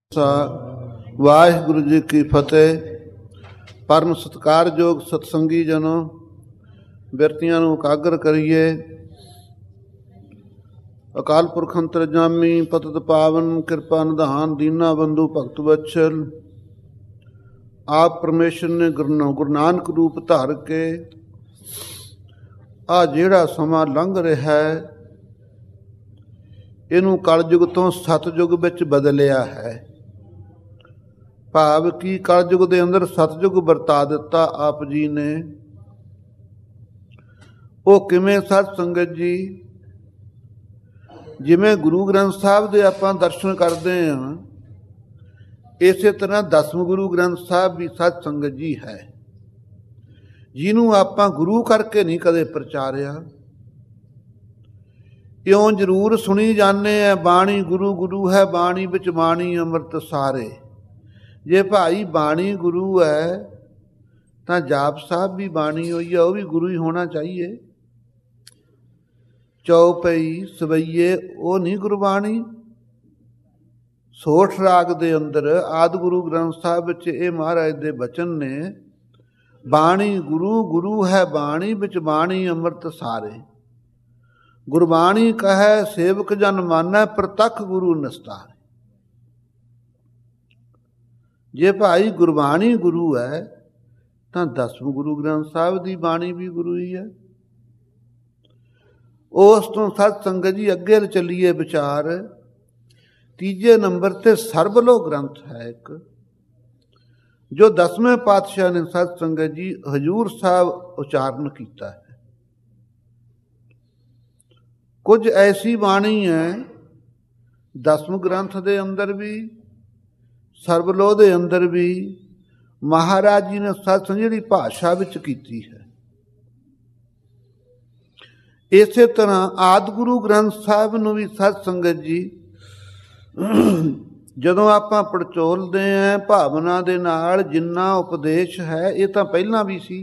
ਵਾਹਿਗੁਰੂ ਜੀ ਕੀ ਫਤਿਹ। ਪਰਮ ਸਤਿਕਾਰਯੋਗ ਸਤਸੰਗੀ ਜਨੋ, ਬਿਰਤੀਆਂ ਨੂੰ ਇਕਾਗਰ ਕਰੀਏ। ਅਕਾਲ ਪੁਰਖ ਅੰਤਰਜਾਮੀ ਪਤਿਤ ਪਾਵਨ, ਕਿਰਪਾ ਨਿਧਾਨ, ਦੀਨਾ ਬੰਧੂ ਭਗਤ ਵਤਸਲ। ਆਪ ਪਰਮੇਸ਼ਰ ਨੇ ਗੁਰੂ ਨਾਨਕ ਰੂਪ ਧਾਰ ਕੇ ਆ ਜਿਹੜਾ ਸਮਾਂ ਲੰਘ ਰਿਹਾ ਹੈ, ਇਹਨੂੰ ਕਲਯੁਗ ਤੋਂ ਸਤਯੁਗ ਵਿੱਚ ਬਦਲਿਆ ਹੈ। ਭਾਵ ਕਿ ਕਲਯੁਗ ਦੇ ਅੰਦਰ ਸਤਯੁਗ ਵਰਤਾ ਦਿੱਤਾ ਆਪ ਜੀ ਨੇ। ਉਹ ਕਿਵੇਂ ਸਾਧ ਸੰਗਤ ਜੀ? ਜਿਵੇਂ ਗੁਰੂ ਗ੍ਰੰਥ ਸਾਹਿਬ ਦੇ ਆਪਾਂ ਦਰਸ਼ਨ ਕਰਦੇ ਹਾਂ, ਇਸੇ ਤਰ੍ਹਾਂ ਦਸਮ ਗੁਰੂ ਗ੍ਰੰਥ ਸਾਹਿਬ ਵੀ ਸਾਧ ਸੰਗਤ ਜੀ ਹੈ, ਜਿਹਨੂੰ ਆਪਾਂ ਗੁਰੂ ਕਰਕੇ ਨਹੀਂ ਕਦੇ ਪ੍ਰਚਾਰਿਆ। ਇਉਂ ਜ਼ਰੂਰ ਸੁਣੀ ਜਾਂਦੇ ਆ, ਬਾਣੀ ਗੁਰੂ ਗੁਰੂ ਹੈ, ਬਾਣੀ ਵਿੱਚ ਬਾਣੀ ਅੰਮ੍ਰਿਤ ਸਾਰੇ। ਜੇ ਭਾਈ ਬਾਣੀ ਗੁਰੂ ਹੈ ਤਾਂ ਜਾਪ ਸਾਹਿਬ ਵੀ ਬਾਣੀ ਹੋਈ ਹੈ, ਉਹ ਵੀ ਗੁਰੂ ਹੀ ਹੋਣਾ ਚਾਹੀਏ। ਚੌਪਈ ਸਵਈਏ ਉਹ ਨਹੀਂ ਗੁਰਬਾਣੀ। ਸੋਠ ਰਾਗ ਦੇ ਅੰਦਰ ਆਦਿ ਗੁਰੂ ਗ੍ਰੰਥ ਸਾਹਿਬ ਵਿੱਚ ਇਹ ਮਹਾਰਾਜ ਦੇ ਬਚਨ ਨੇ, ਬਾਣੀ ਗੁਰੂ ਗੁਰੂ ਹੈ, ਬਾਣੀ ਵਿੱਚ ਬਾਣੀ ਅੰਮ੍ਰਿਤ ਸਾਰੇ। ਗੁਰਬਾਣੀ ਕਹੈ ਸੇਵਕ ਜਨ ਮਾਨੈ, ਪ੍ਰਤੱਖ ਗੁਰੂ ਨਿਸਤਾਰੇ। ਜੇ ਭਾਈ ਗੁਰਬਾਣੀ ਗੁਰੂ ਹੈ ਤਾਂ ਦਸਮ ਗੁਰੂ ਗ੍ਰੰਥ ਸਾਹਿਬ ਦੀ ਬਾਣੀ ਵੀ ਗੁਰੂ ਹੀ ਹੈ। ਉਸ ਤੋਂ ਸਤ ਸੰਗਤ ਜੀ ਅੱਗੇ ਚੱਲੀਏ ਵਿਚਾਰ। ਤੀਜੇ ਨੰਬਰ ਤੇ ਸਰਬਲੋ ਗ੍ਰੰਥ ਹੈ ਇੱਕ, ਜੋ ਦਸਵੇਂ ਪਾਤਸ਼ਾਹ ਨੇ ਸਤ ਸੰਗਤ ਜੀ ਹਜ਼ੂਰ ਸਾਹਿਬ ਉਚਾਰਨ ਕੀਤਾ ਹੈ। ਕੁਝ ਐਸੀ ਬਾਣੀ ਹੈ ਦਸਮ ਗ੍ਰੰਥ ਦੇ ਅੰਦਰ ਵੀ, ਸਰਬਲੋ ਦੇ ਅੰਦਰ ਵੀ, ਮਹਾਰਾਜ ਜੀ ਨੇ ਸਤ ਜਿਹੜੀ ਭਾਸ਼ਾ ਵਿੱਚ ਕੀਤੀ ਹੈ। ਇਸੇ ਤਰ੍ਹਾਂ ਆਦਿ ਗੁਰੂ ਗ੍ਰੰਥ ਸਾਹਿਬ ਨੂੰ ਵੀ ਸਤ ਸੰਗਤ ਜੀ ਜਦੋਂ ਆਪਾਂ ਪੜਚੋਲਦੇ ਹਾਂ ਭਾਵਨਾ ਦੇ ਨਾਲ, ਜਿੰਨਾ ਉਪਦੇਸ਼ ਹੈ ਇਹ ਤਾਂ ਪਹਿਲਾਂ ਵੀ ਸੀ।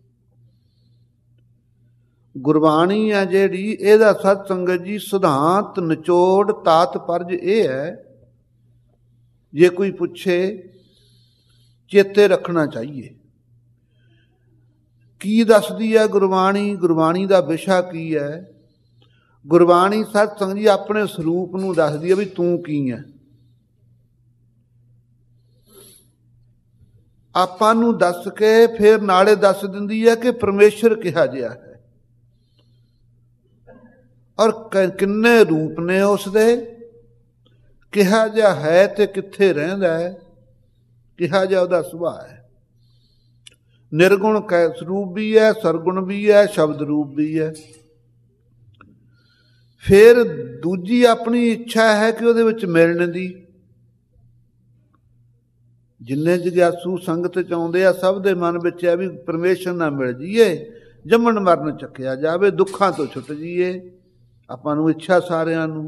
ਗੁਰਬਾਣੀ ਹੈ ਜਿਹੜੀ, ਇਹਦਾ ਸਤ ਸੰਗਤ ਜੀ ਸਿਧਾਂਤ ਨਿਚੋੜ ਤਾਤ ਪਰਜ ਇਹ ਹੈ, ਜੇ ਕੋਈ ਪੁੱਛੇ ਚੇਤੇ ਰੱਖਣਾ ਚਾਹੀਏ। ਕੀ ਦੱਸਦੀ ਹੈ ਗੁਰਬਾਣੀ? ਗੁਰਬਾਣੀ ਦਾ ਵਿਸ਼ਾ ਕੀ ਹੈ? ਗੁਰਬਾਣੀ ਸਤ ਸੰਗਤ ਜੀ ਆਪਣੇ ਸਰੂਪ ਨੂੰ ਦੱਸਦੀ ਹੈ ਵੀ ਤੂੰ ਕੀ ਹੈ। ਆਪਾਂ ਨੂੰ ਦੱਸ ਕੇ ਫਿਰ ਨਾਲੇ ਦੱਸ ਦਿੰਦੀ ਹੈ ਕਿ ਪਰਮੇਸ਼ਰ ਕਿਹਾ ਜਿਹਾ ਹੈ, ਔਰ ਕਿੰਨੇ ਰੂਪ ਨੇ ਉਸ ਦੇ, ਕਿਹਾ ਜਿਹਾ ਹੈ ਤੇ ਕਿੱਥੇ ਰਹਿੰਦਾ ਹੈ, ਕਿਹਾ ਜਿਹਾ ਉਹਦਾ ਸੁਭਾਅ ਹੈ। ਨਿਰਗੁਣ ਸਰੂਪ ਵੀ ਹੈ, ਸਰਗੁਣ ਵੀ ਹੈ, ਸ਼ਬਦ ਰੂਪ ਵੀ ਹੈ। ਫਿਰ ਦੂਜੀ ਆਪਣੀ ਇੱਛਾ ਹੈ ਕਿ ਉਹਦੇ ਵਿੱਚ ਮਿਲਣ ਦੀ। ਜਿੰਨੇ ਜਗਿਆਸੂ ਸੰਗਤ ਚ ਆਉਂਦੇ ਆ, ਸਭ ਦੇ ਮਨ ਵਿੱਚ ਹੈ ਵੀ ਪਰਮੇਸ਼ਰ ਨਾਲ ਮਿਲ ਜੀਏ, ਜੰਮਣ ਮਰਨ ਚੱਕਿਆ ਜਾਵੇ, ਦੁੱਖਾਂ ਤੋਂ ਛੁੱਟ ਜੀਏ। ਆਪਾਂ ਨੂੰ ਇੱਛਾ ਸਾਰਿਆਂ ਨੂੰ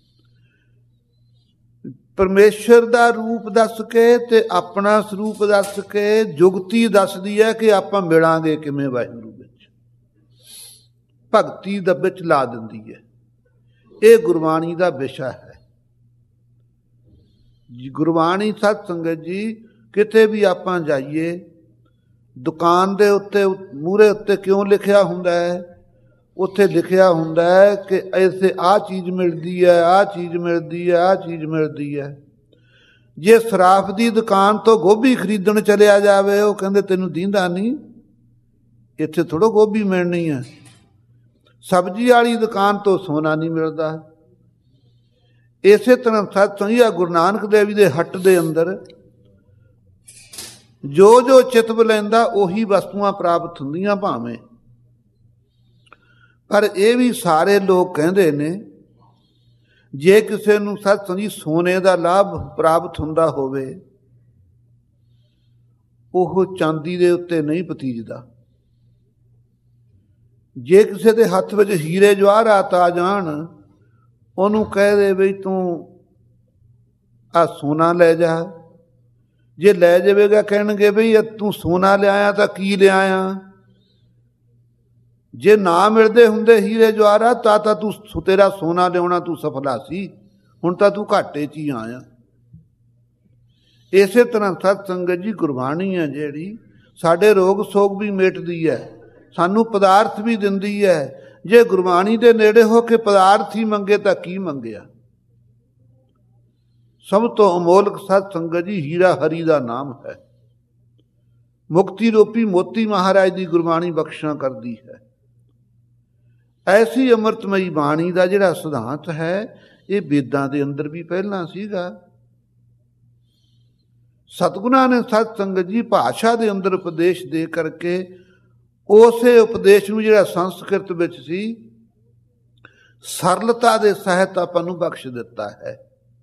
ਪਰਮੇਸ਼ਰ ਦਾ ਰੂਪ ਦੱਸ ਕੇ ਤੇ ਆਪਣਾ ਸਰੂਪ ਦੱਸ ਕੇ ਜੁਗਤੀ ਦੱਸਦੀ ਹੈ ਕਿ ਆਪਾਂ ਮਿਲਾਂਗੇ ਕਿਵੇਂ ਵਾਹਿਗੁਰੂ ਵਿੱਚ, ਭਗਤੀ ਦੇ ਵਿੱਚ ਲਾ ਦਿੰਦੀ ਹੈ। ਇਹ ਗੁਰਬਾਣੀ ਦਾ ਵਿਸ਼ਾ ਹੈ। ਗੁਰਬਾਣੀ ਸਤ ਸੰਗਤ ਜੀ ਕਿਤੇ ਵੀ ਆਪਾਂ ਜਾਈਏ, ਦੁਕਾਨ ਦੇ ਉੱਤੇ ਮੂਹਰੇ ਉੱਤੇ ਕਿਉਂ ਲਿਖਿਆ ਹੁੰਦਾ ਹੈ? ਉੱਥੇ ਲਿਖਿਆ ਹੁੰਦਾ ਹੈ ਕਿ ਐਸੇ ਆਹ ਚੀਜ਼ ਮਿਲਦੀ ਹੈ, ਆਹ ਚੀਜ਼ ਮਿਲਦੀ ਹੈ, ਆਹ ਚੀਜ਼ ਮਿਲਦੀ ਹੈ। ਜੇ ਸਰਾਫ ਦੀ ਦੁਕਾਨ ਤੋਂ ਗੋਭੀ ਖਰੀਦਣ ਚਲਿਆ ਜਾਵੇ, ਉਹ ਕਹਿੰਦੇ ਤੈਨੂੰ ਦੀਂਦਾ ਨਹੀਂ, ਇੱਥੇ ਥੋੜ੍ਹਾ ਗੋਭੀ ਮਿਲਣੀ ਹੈ। ਸਬਜ਼ੀ ਵਾਲੀ ਦੁਕਾਨ ਤੋਂ ਸੋਨਾ ਨਹੀਂ ਮਿਲਦਾ। ਇਸੇ ਤਰ੍ਹਾਂ ਸਤ ਸੰਗਤ ਗੁਰੂ ਨਾਨਕ ਦੇਵ ਜੀ ਦੇ ਹੱਟ ਦੇ ਅੰਦਰ ਜੋ ਜੋ ਚਿਤਵ ਲੈਂਦਾ ਉਹੀ ਵਸਤੂਆਂ ਪ੍ਰਾਪਤ ਹੁੰਦੀਆਂ ਭਾਵੇਂ। ਪਰ ਇਹ ਵੀ ਸਾਰੇ ਲੋਕ ਕਹਿੰਦੇ ਨੇ, ਜੇ ਕਿਸੇ ਨੂੰ ਸਤ ਸੰਗਤ ਸੋਨੇ ਦਾ ਲਾਭ ਪ੍ਰਾਪਤ ਹੁੰਦਾ ਹੋਵੇ, ਉਹ ਚਾਂਦੀ ਦੇ ਉੱਤੇ ਨਹੀਂ ਪਤੀਜਦਾ। ਜੇ ਕਿਸੇ ਦੇ ਹੱਥ ਵਿੱਚ ਹੀਰੇ ਜਵਾਹਰਾਤ ਆ ਜਾਣ, ਉਹਨੂੰ ਕਹਿ ਦੇ ਬਈ ਤੂੰ ਆਹ ਸੋਨਾ ਲੈ ਜਾ। ਜੇ ਲੈ ਜਾਵੇਗਾ ਕਹਿਣਗੇ ਬਈ ਤੂੰ ਸੋਨਾ ਲਿਆਇਆ ਤਾਂ ਕੀ ਲਿਆਇਆ। ਜੇ ਨਾ ਮਿਲਦੇ ਹੁੰਦੇ ਹੀਰੇ ਜਵਾਹਰਾਤ ਤਾਂ ਤੂੰ ਤੇਰਾ ਸੋਨਾ ਲਿਆਉਣਾ ਤੂੰ ਸਫਲਾ ਸੀ, ਹੁਣ ਤਾਂ ਤੂੰ ਘਾਟੇ 'ਚ ਹੀ ਆਇਆ। ਇਸੇ ਤਰ੍ਹਾਂ ਸਤ ਸੰਗਤ ਜੀ ਗੁਰਬਾਣੀ ਹੈ ਜਿਹੜੀ ਸਾਡੇ ਰੋਗ ਸੋਗ ਵੀ ਮੇਟਦੀ ਹੈ, ਸਾਨੂੰ ਪਦਾਰਥ ਵੀ ਦਿੰਦੀ ਹੈ। ਜੇ ਗੁਰਬਾਣੀ ਦੇ ਨੇੜੇ ਹੋ ਕੇ ਪਦਾਰਥ ਹੀ ਮੰਗੇ ਤਾਂ ਕੀ ਮੰਗਿਆ। ਸਭ ਤੋਂ ਅਮੋਲਕ ਸਤ ਸੰਗਤ ਜੀ ਹੀਰਾ ਹਰੀ ਦਾ ਨਾਮ ਹੈ। ਮੁਕਤੀ ਰੂਪੀ ਮੋਤੀ ਮਹਾਰਾਜ ਦੀ ਗੁਰਬਾਣੀ ਬਖਸ਼ਾਂ ਕਰਦੀ ਹੈ। ਐਸੀ ਅੰਮ੍ਰਿਤਮਈ ਬਾਣੀ ਦਾ ਜਿਹੜਾ ਸਿਧਾਂਤ ਹੈ ਇਹ ਵੇਦਾਂ ਦੇ ਅੰਦਰ ਵੀ ਪਹਿਲਾਂ ਸੀਗਾ। ਸਤਿਗੁਰਾਂ ਨੇ ਸਤ ਸੰਗਤ ਜੀ ਭਾਸ਼ਾ ਦੇ ਅੰਦਰ ਉਪਦੇਸ਼ ਦੇ ਕਰਕੇ ਉਸੇ ਉਪਦੇਸ਼ ਨੂੰ ਜਿਹੜਾ ਸੰਸਕ੍ਰਿਤ ਵਿੱਚ ਸੀ ਸਰਲਤਾ ਦੇ ਸਹਿਤ ਆਪਾਂ ਨੂੰ ਬਖਸ਼ ਦਿੱਤਾ ਹੈ।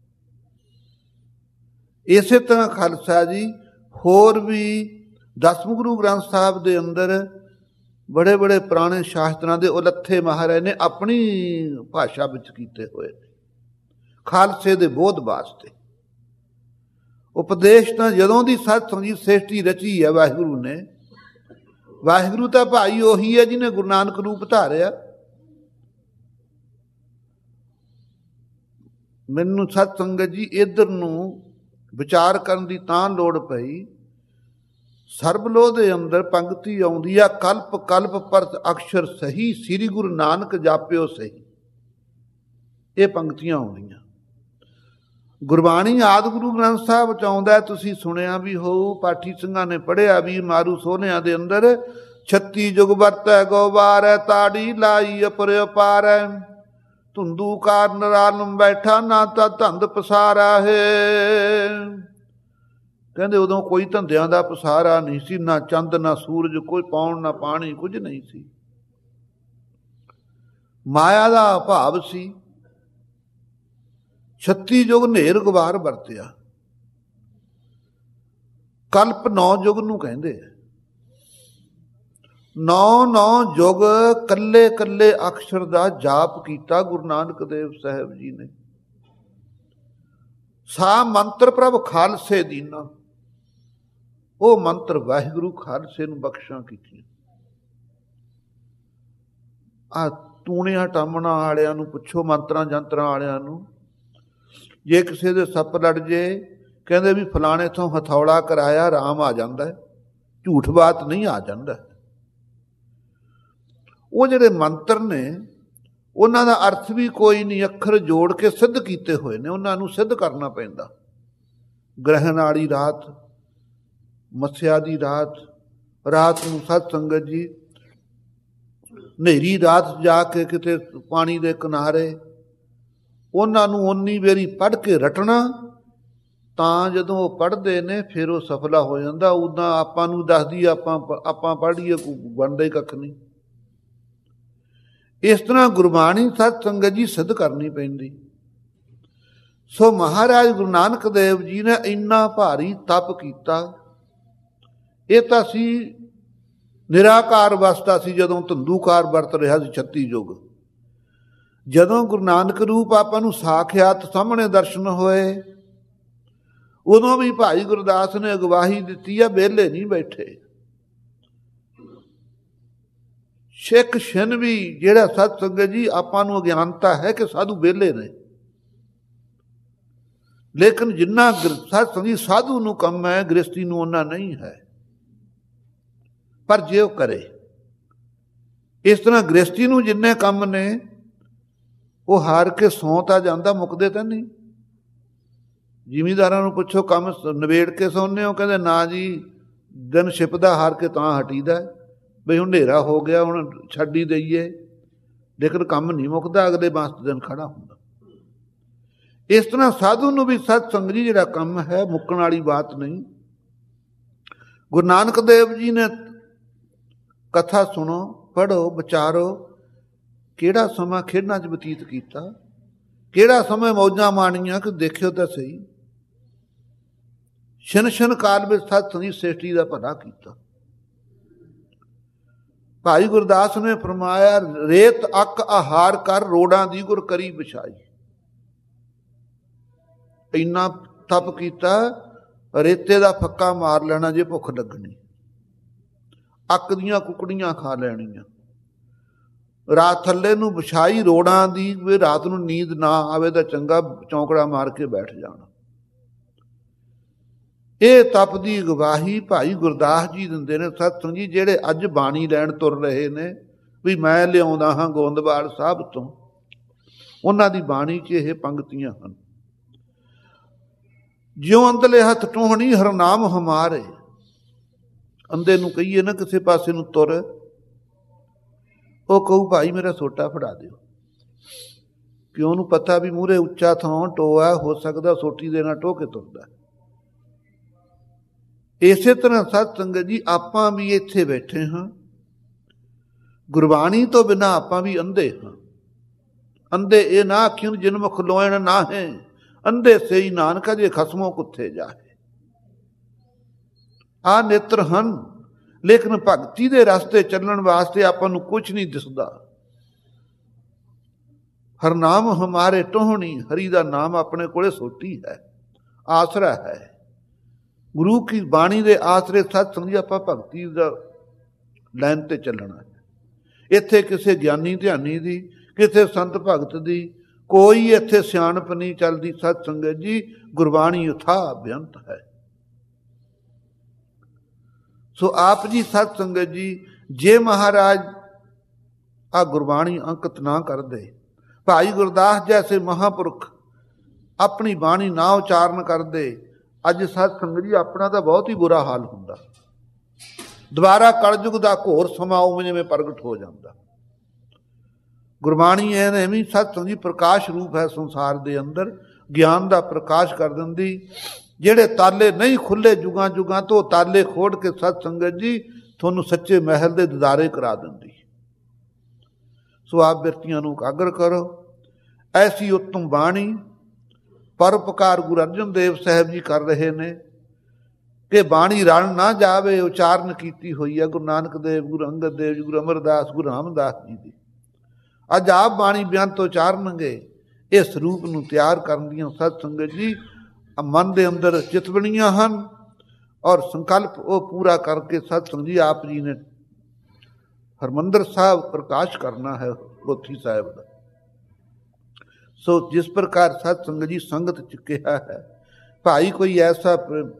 ਇਸੇ ਤਰ੍ਹਾਂ ਖਾਲਸਾ ਜੀ ਹੋਰ ਵੀ ਦਸਮ ਗੁਰੂ ਗ੍ਰੰਥ ਸਾਹਿਬ ਦੇ ਅੰਦਰ ਬੜੇ ਬੜੇ ਪੁਰਾਣੇ ਸ਼ਾਸਤਰਾਂ ਦੇ ਉਲੱਥੇ ਮਹਾਰਾਜ ਨੇ ਆਪਣੀ ਭਾਸ਼ਾ ਵਿੱਚ ਕੀਤੇ ਹੋਏ ਖਾਲਸੇ ਦੇ ਬੋਧ ਵਾਸਤੇ। ਉਪਦੇਸ਼ ਤਾਂ ਜਦੋਂ ਦੀ ਸਤ ਸੰਗਤ ਸ੍ਰਿਸ਼ਟੀ ਰਚੀ ਹੈ ਵਾਹਿਗੁਰੂ ਨੇ, ਵਾਹਿਗੁਰੂ ਤਾਂ ਭਾਈ ਉਹੀ ਹੈ ਜਿਹਨੇ ਗੁਰੂ ਨਾਨਕ ਰੂਪ ਧਾਰਿਆ। ਮੈਨੂੰ ਸਤ ਸੰਗਤ ਜੀ ਇੱਧਰ ਨੂੰ ਵਿਚਾਰ ਕਰਨ ਦੀ ਤਾਂ ਲੋੜ ਪਈ। ਸਰਬਲੋਹ ਦੇ ਅੰਦਰ ਪੰਕਤੀ ਆਉਂਦੀ ਆ, ਕਲਪ ਕਲਪ ਪਰਤ ਅਕਸ਼ਰ ਸਹੀ, ਸ੍ਰੀ ਗੁਰੂ ਨਾਨਕ ਜਾਪਿਓ ਸਹੀ। ਇਹ ਪੰਕਤੀਆਂ ਆਉਂਦੀਆਂ ਗੁਰਬਾਣੀ ਆਦਿ ਗੁਰੂ ਗ੍ਰੰਥ ਸਾਹਿਬ ਚ ਆਉਂਦਾ। ਤੁਸੀਂ ਸੁਣਿਆ ਵੀ ਹੋਊ, ਪਾਠੀ ਸਿੰਘਾਂ ਨੇ ਪੜ੍ਹਿਆ ਵੀ, ਮਾਰੂ ਸੋਹਣਿਆਂ ਦੇ ਅੰਦਰ 36 ਜੁਗ ਵਰਤੈ ਗੋਬਾਰੈ, ਤਾੜੀ ਲਾਈ ਅਪਰ ਅਪਾਰੈ, ਧੁੰਦੂ ਕਾਰ ਨਰਾਲਮ ਬੈਠਾ, ਨਾ ਤਾਂ ਧੰਦ ਪਸਾਰਾ ਹੈ। ਕਹਿੰਦੇ ਉਦੋਂ ਕੋਈ ਧੰਦਿਆਂ ਦਾ ਪਸਾਰਾ ਨਹੀਂ ਸੀ, ਨਾ ਚੰਦ ਨਾ ਸੂਰਜ, ਕੋਈ ਪੌਣ ਨਾ ਪਾਣੀ, ਕੁਝ ਨਹੀਂ ਸੀ। ਮਾਇਆ ਦਾ ਅਭਾਵ ਸੀ। 36 ਯੁਗ ਨੇਰ ਗੁਬਾਰ ਵਰਤਿਆ। ਕਲਪ 9 ਯੁਗ ਨੂੰ ਕਹਿੰਦੇ ਆ। 9 ਯੁਗ ਕੱਲੇ ਕੱਲੇ ਅਕਸ਼ਰ ਦਾ ਜਾਪ ਕੀਤਾ ਗੁਰੂ ਨਾਨਕ ਦੇਵ ਸਾਹਿਬ ਜੀ ਨੇ। ਸਾ ਮੰਤਰ ਪ੍ਰਭ ਖਾਲਸੇ ਦੀਨਾ, ਉਹ ਮੰਤਰ ਵਾਹਿਗੁਰੂ ਖਾਲਸੇ ਨੂੰ ਬਖਸ਼ਾਂ ਕੀਤੀਆਂ। ਆ ਟੂਣਿਆਂ ਟਾਮਣਾ ਵਾਲਿਆਂ ਨੂੰ ਪੁੱਛੋ, ਮੰਤਰਾਂ ਜੰਤਰਾਂ ਵਾਲਿਆਂ ਨੂੰ, ਜੇ ਕਿਸੇ ਦੇ ਸੱਪ ਲੜ ਜੇ ਕਹਿੰਦੇ ਵੀ ਫਲਾਣੇ ਤੋਂ ਹਥੌਲਾ ਕਰਾਇਆ ਆਰਾਮ ਆ ਜਾਂਦਾ ਹੈ, ਝੂਠ ਬਾਤ ਨਹੀਂ ਆ ਜਾਂਦਾ। ਉਹ ਜਿਹੜੇ ਮੰਤਰ ਨੇ ਉਹਨਾਂ ਦਾ ਅਰਥ ਵੀ ਕੋਈ ਨਹੀਂ, ਅੱਖਰ ਜੋੜ ਕੇ ਸਿੱਧ ਕੀਤੇ ਹੋਏ ਨੇ, ਉਹਨਾਂ ਨੂੰ ਸਿੱਧ ਕਰਨਾ ਪੈਂਦਾ। ਗ੍ਰਹਿਣ ਵਾਲੀ ਰਾਤ, ਮੱਸਿਆ ਦੀ ਰਾਤ, ਰਾਤ ਨੂੰ ਸਤ ਸੰਗਤ ਜੀ ਹਨੇਰੀ ਰਾਤ ਜਾ ਕੇ ਕਿਤੇ ਪਾਣੀ ਦੇ ਕਿਨਾਰੇ ਉਹਨਾਂ ਨੂੰ ਓਨੀ ਵੇਰੀ ਪੜ੍ਹ ਕੇ ਰਟਣਾ, ਤਾਂ ਜਦੋਂ ਉਹ ਪੜ੍ਹਦੇ ਨੇ ਫਿਰ ਉਹ ਸਫਲਾ ਹੋ ਜਾਂਦਾ। ਉੱਦਾਂ ਆਪਾਂ ਨੂੰ ਦੱਸਦੀ ਆਪਾਂ ਪੜ੍ਹੀਏ ਬਣਦਾ ਹੀ ਕੱਖ ਨਹੀਂ। ਇਸ ਤਰ੍ਹਾਂ ਗੁਰਬਾਣੀ ਸਤ ਸੰਗਤ ਜੀ ਸਿੱਧ ਕਰਨੀ ਪੈਂਦੀ। ਸੋ ਮਹਾਰਾਜ ਗੁਰੂ ਨਾਨਕ ਦੇਵ ਜੀ ਨੇ ਇੰਨਾ ਭਾਰੀ ਤਪ ਕੀਤਾ। ਇਹ ਤਾਂ ਸੀ ਨਿਰਾਕਾਰ ਅਵਸਥਾ ਸੀ ਜਦੋਂ ਧੰਦੂਕਾਰ ਵਰਤ ਰਿਹਾ ਸੀ 36 ਯੁਗ। ਜਦੋਂ ਗੁਰੂ ਨਾਨਕ ਰੂਪ ਆਪਾਂ ਨੂੰ ਸਾਖਿਆਤ ਸਾਹਮਣੇ ਦਰਸ਼ਨ ਹੋਏ, ਉਦੋਂ ਵੀ ਭਾਈ ਗੁਰਦਾਸ ਨੇ ਅਗਵਾਹੀ ਦਿੱਤੀ ਆ, ਵਿਹਲੇ ਨਹੀਂ ਬੈਠੇ। ਸਿੱਖ ਛਿਨ ਵੀ ਜਿਹੜਾ ਸਤ ਸੰਗਤ ਜੀ ਆਪਾਂ ਨੂੰ ਅਗਿਆਨਤਾ ਹੈ ਕਿ ਸਾਧੂ ਵਿਹਲੇ ਨੇ, ਲੇਕਿਨ ਜਿੰਨਾ ਸਤ ਸੰਗਤ ਸਾਧੂ ਨੂੰ ਕੰਮ ਹੈ ਗ੍ਰਸਤੀ ਨੂੰ ਉਹਨਾਂ ਨਹੀਂ ਹੈ। ਪਰ ਜੇ ਉਹ ਕਰੇ ਇਸ ਤਰ੍ਹਾਂ ਗ੍ਰਸਤੀ ਨੂੰ ਜਿੰਨੇ ਕੰਮ ਨੇ ਉਹ ਹਾਰ ਕੇ ਸੌਂ ਤਾਂ ਜਾਂਦਾ, ਮੁੱਕਦੇ ਤਾਂ ਨਹੀਂ। ਜ਼ਿਮੀਂਦਾਰਾਂ ਨੂੰ ਪੁੱਛੋ ਕੰਮ ਨਿਬੇੜ ਕੇ ਸੌਂਦੇ ਹੋ, ਕਹਿੰਦੇ ਨਾ ਜੀ, ਦਿਨ ਛਿਪਦਾ ਹਾਰ ਕੇ ਤਾਂ ਹਟੀਦਾ, ਬਈ ਹੁਣ ਹਨੇਰਾ ਹੋ ਗਿਆ ਹੁਣ ਛੱਡ ਹੀ ਦਈਏ, ਲੇਕਿਨ ਕੰਮ ਨਹੀਂ ਮੁੱਕਦਾ, ਅਗਲੇ ਬਾਂਸ ਦਿਨ ਖੜਾ ਹੁੰਦਾ। ਇਸ ਤਰ੍ਹਾਂ ਸਾਧੂ ਨੂੰ ਵੀ ਸਤ ਸੰਗਤ ਜੀ ਜਿਹੜਾ ਕੰਮ ਹੈ ਮੁੱਕਣ ਵਾਲੀ ਬਾਤ ਨਹੀਂ। ਗੁਰੂ ਨਾਨਕ ਦੇਵ ਜੀ ਨੇ ਕਥਾ ਸੁਣੋ, ਪੜ੍ਹੋ, ਵਿਚਾਰੋ, ਕਿਹੜਾ ਸਮਾਂ ਖੇਡਾਂ 'ਚ ਬਤੀਤ ਕੀਤਾ, ਕਿਹੜਾ ਸਮਾਂ ਮੌਜਾਂ ਮਾਣੀਆਂ, ਕਿ ਦੇਖਿਓ ਤਾਂ ਸਹੀ। ਛਿਨ ਛਿਨ ਕਾਲ ਵਿੱਚ ਸਤ ਸੰਗਤ ਸ੍ਰਿਸ਼ਟੀ ਦਾ ਭਲਾ ਕੀਤਾ। ਭਾਈ ਗੁਰਦਾਸ ਨੇ ਫਰਮਾਇਆ, ਰੇਤ ਅੱਕ ਆਹਾਰ ਕਰ, ਰੋੜਾਂ ਦੀ ਗੁਰ ਕਰੀ ਵਿਛਾਈ। ਇੰਨਾ ਤਪ ਕੀਤਾ, ਰੇਤੇ ਦਾ ਫੱਕਾ ਮਾਰ ਲੈਣਾ ਜੇ ਭੁੱਖ ਲੱਗਣੀ, ਅੱਕ ਦੀਆਂ ਕੁਕੜੀਆਂ ਖਾ ਲੈਣੀਆਂ। ਰਾਤ ਥੱਲੇ ਨੂੰ ਵਿਛਾਈ ਰੋੜਾਂ ਦੀ, ਵੀ ਰਾਤ ਨੂੰ ਨੀਂਦ ਨਾ ਆਵੇ ਤਾਂ ਚੰਗਾ, ਚੌਂਕੜਾ ਮਾਰ ਕੇ ਬੈਠ ਜਾਣਾ। ਇਹ ਤਪ ਦੀ ਗਵਾਹੀ ਭਾਈ ਗੁਰਦਾਸ ਜੀ ਦਿੰਦੇ ਨੇ। ਸਤਿਸੰਗ ਜੀ ਜਿਹੜੇ ਅੱਜ ਬਾਣੀ ਲੈਣ ਤੁਰ ਰਹੇ ਨੇ ਵੀ ਮੈਂ ਲਿਆਉਂਦਾ ਹਾਂ ਗੋਂਦਵਾਲ ਸਾਹਿਬ ਤੋਂ, ਉਹਨਾਂ ਦੀ ਬਾਣੀ 'ਚ ਇਹ ਪੰਗਤੀਆਂ ਹਨ। ਜਿਉਂ ਅੰਦਲੇ ਹੱਥ ਟੋਹਣੀ ਹਰਨਾਮ ਹਮਾਰੇ। ਅੰਦੇ ਨੂੰ ਕਹੀਏ ਨਾ ਕਿਸੇ ਪਾਸੇ ਨੂੰ ਤੁਰ, ਉਹ ਕਹੂ ਭਾਈ ਮੇਰਾ ਸੋਟਾ ਫੜਾ ਦਿਓ, ਕਿ ਉਹਨੂੰ ਪਤਾ ਵੀ ਮੂਹਰੇ ਉੱਚਾ ਥਾਂ ਟੋਆ, ਹੋ ਸਕਦਾ ਸੋਟੀ ਦੇ ਨਾਲ ਟੋਹ ਕੇ ਤੁਰਦਾ। ਇਸੇ ਤਰ੍ਹਾਂ ਸਤ ਸੰਗਤ ਜੀ ਆਪਾਂ ਵੀ ਇੱਥੇ ਬੈਠੇ ਹਾਂ, ਗੁਰਬਾਣੀ ਤੋਂ ਬਿਨਾਂ ਆਪਾਂ ਵੀ ਅੰਧੇ ਹਾਂ। ਅੰਧੇ ਇਹ ਨਾ ਆਖਿਓ ਜਿਨ ਮੁਖ ਲੋਇਣ ਨਾ ਹੈ, ਅੰਧੇ ਸਹੀ ਨਾਨਕਾ ਜੇ ਖਸਮੋਂ ਕੁੱਥੇ ਜਾਏ। ਆ ਨੇਤਰ ਹਨ, ਲੇਕਿਨ ਭਗਤੀ ਦੇ ਰਸਤੇ ਚੱਲਣ ਵਾਸਤੇ ਆਪਾਂ ਨੂੰ ਕੁਝ ਨਹੀਂ ਦਿਸਦਾ। ਹਰਨਾਮ ਹਮਾਰੇ ਟੋਹਣੀ, ਹਰੀ ਦਾ ਨਾਮ ਆਪਣੇ ਕੋਲੇ ਸੋਟੀ ਹੈ, ਆਸਰਾ ਹੈ। ਗੁਰੂ ਕੀ ਬਾਣੀ ਦੇ ਆਸਰੇ ਸਤਿਸੰਗ ਜੀ ਆਪਾਂ ਭਗਤੀ ਦਾ ਲਾਈਨ ਤੇ ਚੱਲਣਾ ਹੈ। ਇੱਥੇ ਕਿਸੇ ਗਿਆਨੀ ਧਿਆਨੀ ਦੀ, ਕਿਸੇ ਸੰਤ ਭਗਤ ਦੀ ਕੋਈ ਇੱਥੇ ਸਿਆਣਪ ਨਹੀਂ ਚੱਲਦੀ। ਸਤ ਸੰਗਤ ਜੀ ਗੁਰਬਾਣੀ ਉਥਾਹ ਬੇਅੰਤ ਹੈ। ਸੋ ਆਪ ਜੀ ਸਤ ਸੰਗਤ ਜੀ ਜੇ ਮਹਾਰਾਜ ਆ ਗੁਰਬਾਣੀ ਅੰਕਿਤ ਨਾ ਕਰਦੇ, ਭਾਈ ਗੁਰਦਾਸ ਜੈਸੇ ਮਹਾਂਪੁਰਖ ਆਪਣੀ ਬਾਣੀ ਨਾ ਉਚਾਰਨ ਕਰਦੇ, ਅੱਜ ਸਤ ਸੰਗਤ ਜੀ ਆਪਣਾ ਤਾਂ ਬਹੁਤ ਹੀ ਬੁਰਾ ਹਾਲ ਹੁੰਦਾ। ਦੁਬਾਰਾ ਕਲਯੁਗ ਦਾ ਘੋਰ ਸਮਾਂ ਉਵੇਂ ਜਿਵੇਂ ਪ੍ਰਗਟ ਹੋ ਜਾਂਦਾ। ਗੁਰਬਾਣੀ ਐਵੇਂ ਸਤ ਸੰਗਤ ਜੀ ਪ੍ਰਕਾਸ਼ ਰੂਪ ਹੈ ਸੰਸਾਰ ਦੇ ਅੰਦਰ, ਗਿਆਨ ਦਾ ਪ੍ਰਕਾਸ਼ ਕਰ ਦਿੰਦੀ। ਜਿਹੜੇ ਤਾਲੇ ਨਹੀਂ ਖੁੱਲੇ ਜੁਗਾਂ ਜੁਗਾਂ ਤੋਂ, ਤਾਲੇ ਖੋੜ ਕੇ ਸਤ ਸੰਗਤ ਜੀ ਤੁਹਾਨੂੰ ਸੱਚੇ ਮਹਿਲ ਦੇ ਦਿਦਾਰੇ ਕਰਾ ਦਿੰਦੀ। ਸੋ ਆਪ ਬਿਰਤੀਆਂ ਨੂੰ ਇਕਾਗਰ ਕਰੋ। ਐਸੀ ਉੱਤਮ ਬਾਣੀ ਪਰਉਪਕਾਰ ਗੁਰੂ ਅਰਜਨ ਦੇਵ ਸਾਹਿਬ ਜੀ ਕਰ ਰਹੇ ਨੇ ਕਿ ਬਾਣੀ ਰਣ ਨਾ ਜਾਵੇ, ਉਚਾਰਨ ਕੀਤੀ ਹੋਈ ਹੈ ਗੁਰੂ ਨਾਨਕ ਦੇਵ, ਗੁਰੂ ਅੰਗਦ ਦੇਵ ਜੀ, ਗੁਰੂ ਅਮਰਦਾਸ, ਗੁਰੂ ਰਾਮਦਾਸ ਜੀ ਦੀ। ਅੱਜ ਆਪ ਬਾਣੀ ਬੇਅੰਤ ਉਚਾਰਨਗੇ। ਇਸ ਸਰੂਪ ਨੂੰ ਤਿਆਰ ਕਰਨ ਦੀਆਂ ਸਤ ਸੰਗਤ ਜੀ ਮਨ ਦੇ ਅੰਦਰ ਚਿਤਵਣੀਆਂ ਹਨ, ਔਰ ਸੰਕਲਪ ਉਹ ਪੂਰਾ ਕਰਕੇ ਸਤ ਸੰਗਤ ਜੀ ਆਪ ਜੀ ਨੇ ਹਰਿਮੰਦਰ ਸਾਹਿਬ ਪ੍ਰਕਾਸ਼ ਕਰਨਾ ਹੈ ਪੋਥੀ ਸਾਹਿਬ ਦਾ। ਸੋ ਜਿਸ ਪ੍ਰਕਾਰ ਸਤ ਸੰਗਤ ਜੀ ਸੰਗਤ ਚ ਕਿਹਾ ਹੈ, ਭਾਈ ਕੋਈ ਐਸਾ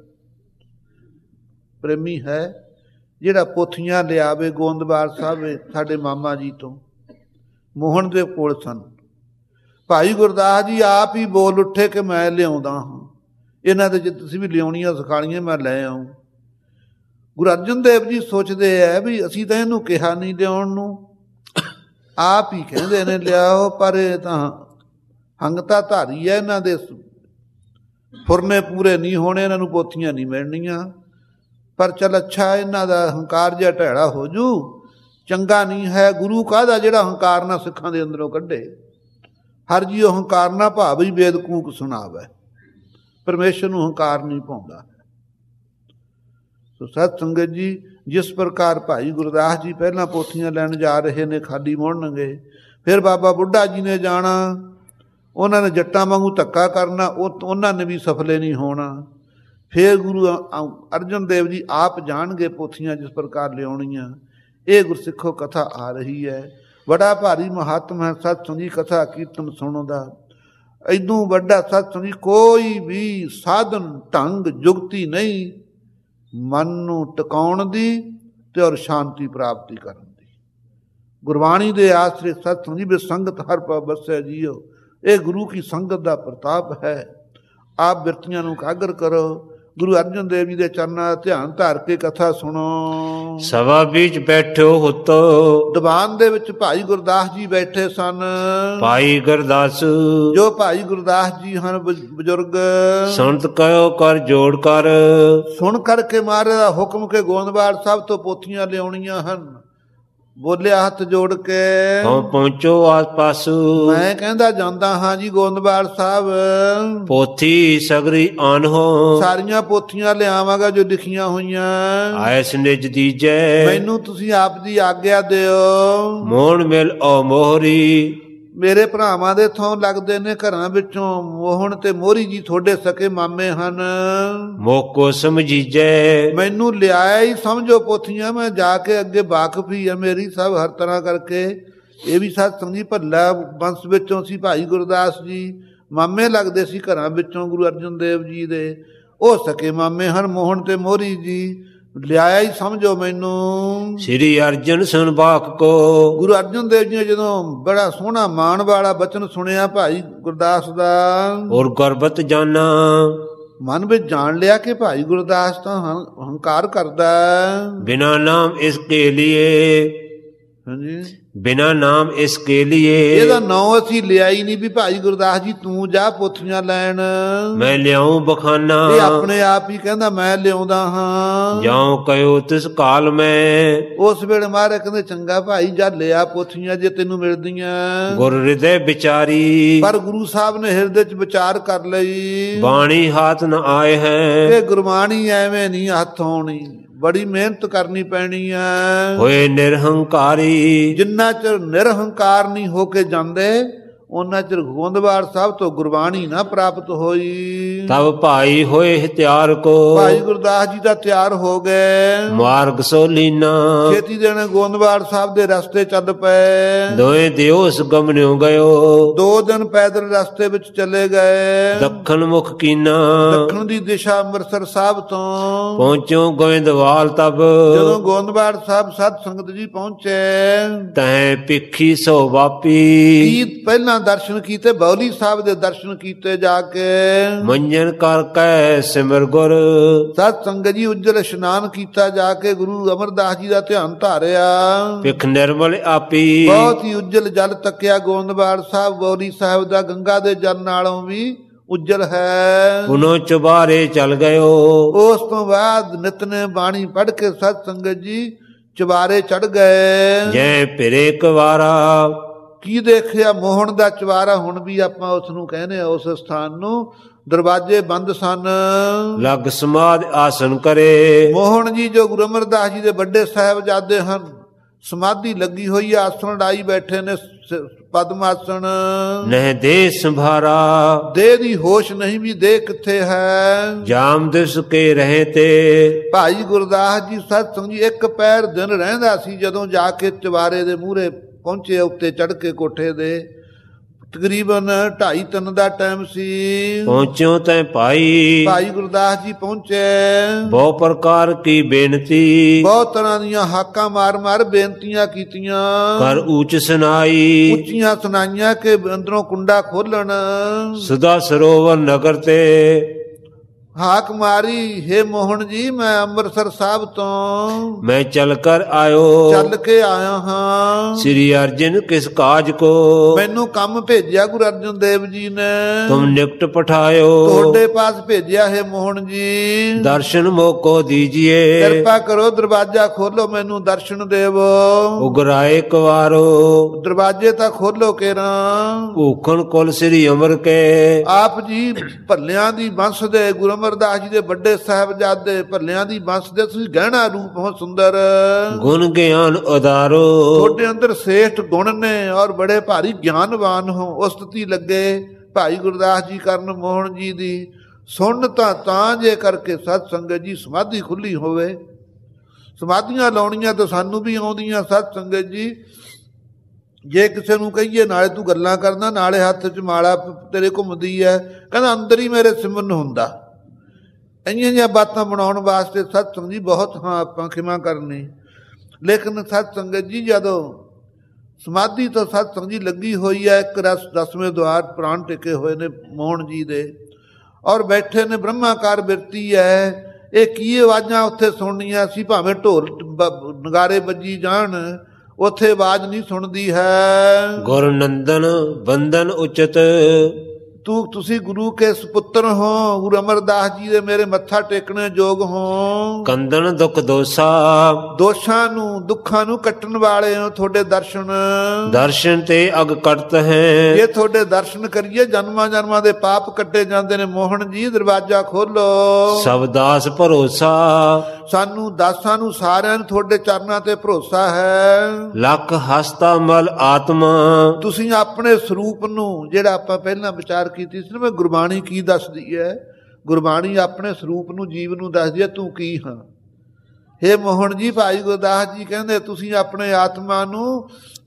ਪ੍ਰੇਮੀ ਹੈ ਜਿਹੜਾ ਪੋਥੀਆਂ ਲਿਆਵੇ ਗੋਂਦਵਾਲ ਸਾਹਿਬ ਸਾਡੇ ਮਾਮਾ ਜੀ ਤੋਂ, ਮੋਹਨ ਦੇ ਕੋਲ ਸਨ। ਭਾਈ ਗੁਰਦਾਸ ਜੀ ਆਪ ਹੀ ਬੋਲ ਉੱਠੇ ਕਿ ਮੈਂ ਲਿਆਉਂਦਾ ਹਾਂ, ਇਹਨਾਂ ਦੇ ਜੇ ਤੁਸੀਂ ਵੀ ਲਿਆਉਣੀਆਂ ਸਿਖਾਣੀਆਂ ਮੈਂ ਲੈ ਆਊਂ। ਗੁਰੂ ਅਰਜਨ ਦੇਵ ਜੀ ਸੋਚਦੇ ਹੈ ਵੀ ਅਸੀਂ ਤਾਂ ਇਹਨੂੰ ਕਿਹਾ ਨਹੀਂ ਲਿਆਉਣ ਨੂੰ, ਆਪ ਹੀ ਕਹਿੰਦੇ ਨੇ ਲਿਆਓ। ਪਰ ਇਹ ਤਾਂ ਹੰਗਤਾ ਧਾਰੀ ਹੈ, ਇਹਨਾਂ ਦੇ ਫੁਰਨੇ ਪੂਰੇ ਨਹੀਂ ਹੋਣੇ, ਇਹਨਾਂ ਨੂੰ ਪੋਥੀਆਂ ਨਹੀਂ ਮਿਲਣੀਆਂ। ਪਰ ਚੱਲ ਅੱਛਾ, ਇਹਨਾਂ ਦਾ ਹੰਕਾਰ ਜਿਹਾ ਢੈੜਾ ਹੋ ਜੂ, ਚੰਗਾ ਨਹੀਂ ਹੈ। ਗੁਰੂ ਕਾਹਦਾ ਜਿਹੜਾ ਹੰਕਾਰ ਨਾ ਸਿੱਖਾਂ ਦੇ ਅੰਦਰੋਂ ਕੱਢੇ। ਹਰ ਜੀ ਉਹ ਹੰਕਾਰ ਨਾ ਭਾਵ ਹੀ ਵੇਦ ਕੂਕ ਸੁਣਾਵੇ, ਪਰਮੇਸ਼ਰ ਨੂੰ ਹੰਕਾਰ ਨਹੀਂ ਪਾਉਂਦਾ। ਸੋ ਸਤ ਸੰਗਤ ਜੀ ਜਿਸ ਪ੍ਰਕਾਰ ਭਾਈ ਗੁਰਦਾਸ ਜੀ ਪਹਿਲਾਂ ਪੋਥੀਆਂ ਲੈਣ ਜਾ ਰਹੇ ਨੇ, ਖਾਲੀ ਮੁੜਨਗੇ। ਫਿਰ ਬਾਬਾ ਬੁੱਢਾ ਜੀ ਨੇ ਜਾਣਾ, ਉਹਨਾਂ ਨੇ ਜੱਟਾਂ ਵਾਂਗੂ ਧੱਕਾ ਕਰਨਾ, ਉਹਨਾਂ ਨੇ ਵੀ ਸਫਲੇ ਨਹੀਂ ਹੋਣਾ। ਫਿਰ ਗੁਰੂ ਅਰਜਨ ਦੇਵ ਜੀ ਆਪ ਜਾਣਗੇ ਪੋਥੀਆਂ ਜਿਸ ਪ੍ਰਕਾਰ ਲਿਆਉਣੀਆਂ। ਇਹ ਗੁਰਸਿੱਖੋ ਕਥਾ ਆ ਰਹੀ ਹੈ, ਬੜਾ ਭਾਰੀ ਮਹਾਤਮ ਹੈ ਸਤ ਸੰਗਤ ਜੀ ਕਥਾ ਕੀਰਤਨ ਸੁਣਨ ਦਾ। ਇਦੋਂ ਵੱਡਾ ਸਤ ਸੰਗਤ ਜੀ ਕੋਈ ਵੀ ਸਾਧਨ ਢੰਗ ਜੁਗਤੀ ਨਹੀਂ ਮਨ ਨੂੰ ਟਿਕਾਉਣ ਦੀ ਤੇ ਔਰ ਸ਼ਾਂਤੀ ਪ੍ਰਾਪਤੀ ਕਰਨ ਦੀ। ਗੁਰਬਾਣੀ ਦੇ ਆਸਰੇ ਸਤ ਸੰਗਤ ਜੀ ਬੇਸੰਗਤ ਹਰ ਪਾ ਬਸੈ ਜੀਓ। ਇਹ ਗੁਰੂ ਕੀ ਸੰਗਤ ਦਾ ਪ੍ਰਤਾਪ ਹੈ। ਆਪ ਬਿਰਤੀਆਂ ਨੂੰ ਇਕਾਗਰ ਕਰੋ, ਗੁਰੂ ਅਰਜਨ ਦੇਵ ਜੀ ਦੇ ਚਰਨਾਂ ਦਾ ਧਿਆਨ ਧਾਰ ਕੇ ਕਥਾ ਸੁਣੋ। ਸਭਾ ਵਿੱਚ ਬੈਠੋ ਹੁਤੋ, ਦੀਵਾਨ ਦੇ ਵਿੱਚ ਭਾਈ ਗੁਰਦਾਸ ਜੀ ਬੈਠੇ ਸਨ। ਭਾਈ ਗੁਰਦਾਸ ਜੋ ਭਾਈ ਗੁਰਦਾਸ ਜੀ ਹਨ ਬਜ਼ੁਰਗ, ਸੰਤ ਕਹਿਓ ਕਰ ਜੋੜ ਕਰ। ਸੁਣ ਕਰਕੇ ਮਹਾਰਾਜ ਦਾ ਹੁਕਮ ਕੇ ਗੋਂਦਵਾਲ ਸਾਹਿਬ ਤੋਂ ਪੋਥੀਆਂ ਲਿਆਉਣੀਆਂ ਹਨ। ਬੋਲਿਆ ਹੱਥ ਜੋੜ ਕੇ, ਹਾਂ ਪਹੁੰਚੋ ਆਸ ਪਾਸੂ। ਮੈਂ ਕਹਿੰਦਾ ਜਾਂਦਾ ਹਾਂ ਜੀ ਗੋਂਦਵਾਲ ਸਾਹਿਬ, ਪੋਥੀ ਸਗਰੀ ਆਨਹੋ। ਸਾਰੀਆਂ ਪੋਥੀਆਂ ਲਿਆਵਾਂਗਾ ਜੋ ਲਿਖੀਆਂ ਹੋਈਆਂ। ਐਸ ਨਿਜ ਦੀਜੈ ਮੈਨੂੰ ਤੁਸੀਂ ਆਪ ਦੀ ਆਗਿਆ ਦਿਓ। ਮੋਹਣ ਮਿਲ ਓ ਮੋਹਰੀ। ਮੇਰੇ ਭਰਾਵਾਂ ਦੇ ਥੋਂ ਲੱਗਦੇ ਨੇ ਘਰਾਂ ਵਿੱਚੋਂ ਮੋਹਣ ਤੇ ਮੋਹਰੀ ਜੀ ਤੁਹਾਡੇ ਸਕੇ ਮਾਮੇ ਹਨ। ਮੋਕੋ ਸਮਝੀਜੈ ਮੈਨੂੰ ਲਿਆਇਆ ਹੀ ਸਮਝੋ ਪੋਥੀਆਂ। ਮੈਂ ਜਾ ਕੇ ਅੱਗੇ ਵਾਕਫ ਹੀ ਆ ਮੇਰੀ ਸਭ ਹਰ ਤਰ੍ਹਾਂ ਕਰਕੇ। ਇਹ ਵੀ ਸਤ ਸੰਗਤ ਜੀ ਭੱਲਾ ਬੰਸ ਵਿੱਚੋਂ ਸੀ ਭਾਈ ਗੁਰਦਾਸ ਜੀ, ਮਾਮੇ ਲੱਗਦੇ ਸੀ ਘਰਾਂ ਵਿੱਚੋਂ ਗੁਰੂ ਅਰਜਨ ਦੇਵ ਜੀ ਦੇ। ਉਹ ਸਕੇ ਮਾਮੇ ਹਨ ਮੋਹਣ ਤੇ ਮੋਹਰੀ ਜੀ, ਲਿਆਇਆ ਹੀ ਸਮਝੋ ਮੈਨੂੰ। ਸ੍ਰੀ ਅਰਜਨ ਸੁਨ ਬਾਕ ਕੋ, ਗੁਰੂ ਅਰਜਨ ਦੇਵ ਜੀ ਨੇ ਜਦੋਂ ਬੜਾ ਸੋਹਣਾ ਮਾਣ ਵਾਲਾ ਬਚਨ ਸੁਣਿਆ ਭਾਈ ਗੁਰਦਾਸ ਦਾ, ਔਰ ਗਰਬਤ ਜਾਨਾ, ਮਨ ਵਿੱਚ ਜਾਣ ਲਿਆ ਕਿ ਭਾਈ ਗੁਰਦਾਸ ਤਾਂ ਹੰਕਾਰ ਕਰਦਾ। ਬਿਨਾ ਨਾਮ ਇਸ ਕੇ ਲਿਏ, ਹਾਂਜੀ, ਬਿਨਾ ਨਾਮ ਇਸ ਕੇ ਲਿਏ, ਇਹਦਾ ਨਾਂ ਅਸੀਂ ਲਿਆ ਹੀ ਨਹੀਂ ਵੀ ਭਾਈ ਗੁਰਦਾਸ ਜੀ ਤੂੰ ਜਾ ਪੋਥੀਆਂ ਲੈਣ, ਮੈਂ ਲਿਆਉਂ ਬਖਾਨਾ, ਇਹ ਆਪਣੇ ਆਪ ਹੀ ਕਹਿੰਦਾ ਮੈਂ ਲਿਆਉਂਦਾ ਹਾਂ। ਜਾਉ ਕਯੋ ਤਿਸ ਕਾਲ ਮੈਂ, ਉਸ ਵੇਲੇ ਮਹਾਰਾਜ ਕਹਿੰਦੇ ਚੰਗਾ ਭਾਈ ਜਾ ਲਿਆ ਪੋਥੀਆਂ ਜੇ ਤੈਨੂੰ ਮਿਲਦੀਆਂ। ਗੁਰ ਹਿਰਦੇ ਵਿਚਾਰੀ, ਪਰ ਗੁਰੂ ਸਾਹਿਬ ਨੇ ਹਿਰਦੇ ਚ ਵਿਚਾਰ ਕਰ ਲਈ, ਬਾਣੀ ਹਾਥ ਨ ਆਏ ਹੈ, ਇਹ ਗੁਰਬਾਣੀ ਐਵੇਂ ਨਹੀਂ ਹੱਥ ਆਉਣੀ, ਬੜੀ ਮਿਹਨਤ ਕਰਨੀ ਪੈਣੀ ਹੈ। ਹੋਏ ਨਿਰਹੰਕਾਰੀ, ਜਿੰਨਾ ਚਿਰ ਨਿਰਹੰਕਾਰ ਨਹੀਂ ਹੋ ਕੇ ਜਾਂਦੇ ਉਹਨਾਂ ਚਿਰ ਗੋਂਦਵਾਲ ਸਾਹਿਬ ਤੋਂ ਗੁਰਬਾਣੀ ਨਾ ਪ੍ਰਾਪਤ ਹੋਈ। ਤਬ ਭਾਈ ਹੋਏ ਹਥਿਆਰ ਕੋ, ਭਾਈ ਗੁਰਦਾਸ ਜੀ ਦਾ ਤਿਆਰ ਹੋ ਗਏ, ਮਾਰਗ ਸੋ ਲੀਨਾ, ਛੇਤੀ ਦੇਣ ਗੋਂਦਵਾਲ ਸਾਹਿਬ ਦੇ ਰਸਤੇ ਚੱਲ ਪਏ। ਦੋਏ ਦਿਓਸ ਗਮਨਿਓ ਗਇਓ, 2 ਦਿਨ ਪੈਦਲ ਰਸਤੇ ਵਿੱਚ ਚਲੇ ਗਏ। ਦੱਖਣ ਮੁਖ ਕੀਨਾ, ਦੱਖਣ ਦੀ ਦਿਸ਼ਾ ਅੰਮ੍ਰਿਤਸਰ ਸਾਹਿਬ ਤੋਂ ਪਹੁੰਚੋ ਗੋਇੰਦਵਾਲ ਤਬ, ਜਦੋਂ ਗੋਂਦਵਾਲ ਸਾਹਿਬ ਸਤ ਸੰਗਤ ਜੀ ਪਹੁੰਚੇ, ਤਹਿ ਪਿੱਖੀ ਸੋ ਵਾਪੀ, ਕੀ ਪਹਿਲਾਂ ਦਰਸ਼ਨ ਕੀਤੇ, ਬੌਲੀ ਸਾਹਿਬ ਦੇ ਦਰਸ਼ਨ ਕੀਤੇ ਜਾ ਕੇ, ਮੰਜਨ ਕਰ ਕੈ ਸਿਮਰ ਗੁਰ, ਸਤ ਸੰਗਤ ਜੀ ਉਜਲ ਇਸ਼ਨਾਨ ਕੀਤਾ ਜਾ ਕੇ, ਗੁਰੂ ਅਮਰਦਾਸ ਜੀ ਦਾ ਧਿਆਨ ਧਾਰਿਆ, ਪਿਖ ਨਿਰਮਲ ਆਪੀ, ਬਹੁਤ ਹੀ ਉਜਲ ਜਲ ਤੱਕਿਆ ਗੋਂਦਵਾਲ ਸਾਹਿਬ ਬੌਲੀ ਸਾਹਿਬ ਦਾ, ਗੰਗਾ ਦੇ ਜਲ ਨਾਲੋਂ ਵੀ ਉਜਲ ਹੈ। ਪੁਨੋ ਚੁਬਾਰੇ ਚਲ ਗਇਓ, ਉਸ ਤੋਂ ਬਾਅਦ ਨਿਤਨੇ ਬਾਣੀ ਪੜ੍ਹ ਕੇ ਸਤ ਸੰਗਤ ਜੀ ਚੁਬਾਰੇ ਚੜ ਗਏ। ਜੈ ਫਿਰੇ ਕਵਾਰਾ, ਕੀ ਦੇਖਿਆ ਮੋਹਣ ਦਾ ਚੁਬਾਰਾ, ਹੁਣ ਵੀ ਆਪਾਂ ਉਸ ਨੂੰ ਕਹਿੰਦੇ ਆ, ਉਸ ਸਥਾਨ ਨੂੰ ਦਰਵਾਜ਼ੇ ਬੰਦ ਸਨ। ਲਗ ਸਮਾਧ ਆਸਨ ਕਰੇ, ਮੋਹਣ ਜੀ ਜੋ ਗੁਰੂ ਅਮਰਦਾਸ ਜੀ ਦੇ ਵੱਡੇ ਸਾਹਿਬਜ਼ਾਦੇ ਹਨ, ਸਮਾਧੀ ਲੱਗੀ ਹੋਈ, ਆਸਣ ਡਾਈ ਬੈਠੇ ਨੇ, ਪਦਮ ਆਸਣ। ਨਹਿ ਦੇ ਸੰਭਾਰਾ, ਦੇਹ ਦੀ ਹੋਸ਼ ਨਹੀਂ ਵੀ ਦੇਹ ਕਿੱਥੇ ਹੈ। ਜਾਮ ਦਿਸ ਕੇ ਰਹੇ ਤੇ, ਭਾਈ ਗੁਰਦਾਸ ਜੀ ਸਤ ਸੰਗ ਜੀ ਇੱਕ ਪੈਰ ਦਿਨ ਰਹਿੰਦਾ ਸੀ ਜਦੋਂ ਜਾ ਕੇ ਚੁਬਾਰੇ ਦੇ ਮੂਹਰੇ ਪਹੁੰਚੇ, ਉੱਤੇ ਚੜ ਕੇ ਕੋਠੇ ਦੇ। ਤਕਰੀਬਨ 2:30 ਦਾ ਟਾਈਮ ਸੀ। ਪਹੁੰਚਿਓ ਤੈ ਭਾਈ, ਭਾਈ ਗੁਰਦਾਸ ਜੀ ਪਹੁੰਚੇ। ਬਹੁ ਪ੍ਰਕਾਰ ਕੀ ਬੇਨਤੀ, ਬਹੁਤ ਤਰ੍ਹਾਂ ਦੀਆਂ ਹਾਕਾਂ ਮਾਰ ਮਾਰ ਬੇਨਤੀਆਂ ਕੀਤੀਆਂ, ਕਰ ਉੱਚ ਸੁਨਾਈ, ਉੱਚੀਆਂ ਸੁਣਾਈਆਂ ਕਿ ਅੰਦਰੋਂ ਕੁੰਡਾ ਖੋਲਣ। ਸਦਾ ਸਰੋਵਰ ਨਗਰ ਤੇ, ਹਾਕ ਮਾਰੀ, ਹੇ ਮੋਹਨ ਜੀ ਮੈਂ ਅੰਮ੍ਰਿਤਸਰ ਸਾਹਿਬ ਤੋਂ ਮੈਂ ਚਲ ਕਰ ਆਇਓ, ਚੱਲ ਕੇ ਆਇਆ ਹਾਂ। ਸ੍ਰੀ ਅਰਜਨ ਕਿਸ ਕਾਜ ਕੋ, ਮੈਨੂੰ ਕੰਮ ਭੇਜਿਆ ਗੁਰੂ ਅਰਜਨ ਦੇਵ ਜੀ ਨੇ, ਤੁਮ ਨਿਕਟ ਪਠਾਇਓ, ਤੁਹਾਡੇ ਪਾਸ ਭੇਜਿਆ ਹੈ ਮੋਹਨ ਜੀ। ਦਰਸ਼ਨ ਮੋਕੋ ਦੀਜੀਏ, ਕਿਰਪਾ ਕਰੋ ਦਰਵਾਜ਼ਾ ਖੋਲੋ, ਮੈਨੂੰ ਦਰਸ਼ਨ ਦੇਵੋ। ਉਗਰਾਏ ਕਵਾਰੋ, ਦਰਵਾਜ਼ੇ ਤਾਂ ਖੋਲੋ ਕੇਰਾ। ਭੂਖਣ ਕੁਲ ਸ੍ਰੀ ਅਮਰ ਕੇ, ਆਪ ਜੀ ਭੱਲਿਆਂ ਦੀ ਬੰਸ ਦੇ, ਗੁਰੂ ਅਮਰਦਾਸ ਜੀ ਦੇ ਵੱਡੇ ਸਾਹਿਬਜ਼ਾਦੇ ਭੱਲਿਆਂ ਦੀ ਬੰਸ ਦੇ, ਤੁਸੀਂ ਗਹਿਣਾ ਰੂਪ ਹੋ ਸੁੰਦਰ, ਗੁਣ ਗਿਆਨ ਉਦਾਰੋ, ਤੁਹਾਡੇ ਅੰਦਰ ਸ੍ਰੇਸ਼ਟ ਗੁਣ ਨੇ ਔਰ ਬੜੇ ਭਾਰੀ ਗਿਆਨਵਾਨ ਹੋ। ਉਸਤਤੀ ਲੱਗੇ ਭਾਈ ਗੁਰਦਾਸ ਜੀ ਕਰਨ ਮੋਹਨ ਜੀ ਦੀ। ਸੁਣ ਤਾਂ ਜੇ ਕਰਕੇ ਸਤ ਸੰਗਤ ਜੀ ਸਮਾਧੀ ਖੁੱਲੀ ਹੋਵੇ। ਸਮਾਧੀਆਂ ਲਾਉਣੀਆਂ ਤਾਂ ਸਾਨੂੰ ਵੀ ਆਉਂਦੀਆਂ ਸਤ ਸੰਗਤ ਜੀ। ਜੇ ਕਿਸੇ ਨੂੰ ਕਹੀਏ ਨਾਲੇ ਤੂੰ ਗੱਲਾਂ ਕਰਦਾ, ਨਾਲੇ ਹੱਥ 'ਚ ਮਾਲਾ ਤੇਰੇ ਘੁੰਮਦੀ ਹੈ, ਕਹਿੰਦਾ ਅੰਦਰ ਹੀ ਮੇਰੇ ਸਿਮਰਨ ਹੁੰਦਾ। ਇੰਨੀਆਂ ਜਿਹੀਆਂ ਬਾਤਾਂ ਬਣਾਉਣ ਵਾਸਤੇ ਸਤ ਸੰਗਤ ਜੀ ਬਹੁਤ ਹਾਂ ਆਪਾਂ ਖਿਮਾ ਕਰਨੀ। ਲੇਕਿਨ ਸਤ ਸੰਗਤ ਜੀ ਜਦੋਂ ਸਮਾਧੀ ਤੋਂ ਸਤ ਸੰਗਤ ਜੀ ਲੱਗੀ ਹੋਈ ਹੈ, ਇੱਕ ਰਸ 10ਵੇਂ ਦੁਆਰ ਪ੍ਰਾਣ ਟਿਕੇ ਹੋਏ ਨੇ ਮੋਹਨ ਜੀ ਦੇ, ਔਰ ਬੈਠੇ ਨੇ ਬ੍ਰਹਮਾਕਾਰ ਬਿਰਤੀ ਹੈ। ਇਹ ਕੀ ਆਵਾਜ਼ਾਂ ਉੱਥੇ ਸੁਣਨੀਆਂ ਸੀ, ਭਾਵੇਂ ਢੋਲ ਨਗਾਰੇ ਵੱਜੀ ਜਾਣ, ਉੱਥੇ ਆਵਾਜ਼ ਨਹੀਂ ਸੁਣਦੀ ਹੈ। ਗੁਰ ਨੰਦਨ ਬੰਦਨ ਉਚਿਤ, ਤੁਸੀਂ ਗੁਰੂ ਕੇ ਸੁਪੁੱਤਰ ਹੋ, ਗੁਰੂ ਅਮਰਦਾਸ ਜੀ ਦੇ ਮੇਰੇ ਮੱਥਾ ਟੇਕਣੇ ਯੋਗ ਹੋ। ਕੰਦਨ ਦੁਖ ਦੋਸਾ, ਦੋਸ਼ਾਂ ਨੂੰ ਦੁੱਖਾਂ ਨੂੰ ਕੱਟਣ ਵਾਲੇ ਹੋ। ਤੁਹਾਡੇ ਦਰਸ਼ਨ ਤੇ ਅਗ ਕੱਟ ਹੈ, ਜੇ ਤੁਹਾਡੇ ਦਰਸ਼ਨ ਕਰੀਏ ਜਨਮਾਂ ਜਨਮਾਂ ਦੇ ਪਾਪ ਕੱਟੇ ਜਾਂਦੇ ਨੇ। ਮੋਹਨ ਜੀ ਦਰਵਾਜ਼ਾ ਖੋਲੋ। ਸਭ ਦਾਸ ਭਰੋਸਾ, ਸਾਨੂੰ ਦਾਸਾਂ ਨੂੰ ਸਾਰਿਆਂ ਨੂੰ ਤੁਹਾਡੇ ਚਰਨਾਂ ਤੇ ਭਰੋਸਾ ਹੈ। ਲੱਖ ਹਸਤਾ ਮਲ ਆਤਮਾ, ਤੁਸੀਂ ਆਪਣੇ ਸਰੂਪ ਨੂੰ, ਜਿਹੜਾ ਆਪਾਂ ਪਹਿਲਾਂ ਵਿਚਾਰ ਕੀਤੀ ਸੀ ਨਾ, ਗੁਰਬਾਣੀ ਕੀ ਦੱਸਦੀ ਹੈ? ਗੁਰਬਾਣੀ ਆਪਣੇ ਸਰੂਪ ਨੂੰ, ਜੀਵ ਨੂੰ ਦੱਸਦੀ ਹੈ ਤੂੰ ਕੀ ਹਾਂ। ਹੇ ਮੋਹਨ ਜੀ, ਭਾਈ ਗੁਰਦਾਸ ਜੀ ਕਹਿੰਦੇ ਤੁਸੀਂ ਆਪਣੇ ਆਤਮਾ ਨੂੰ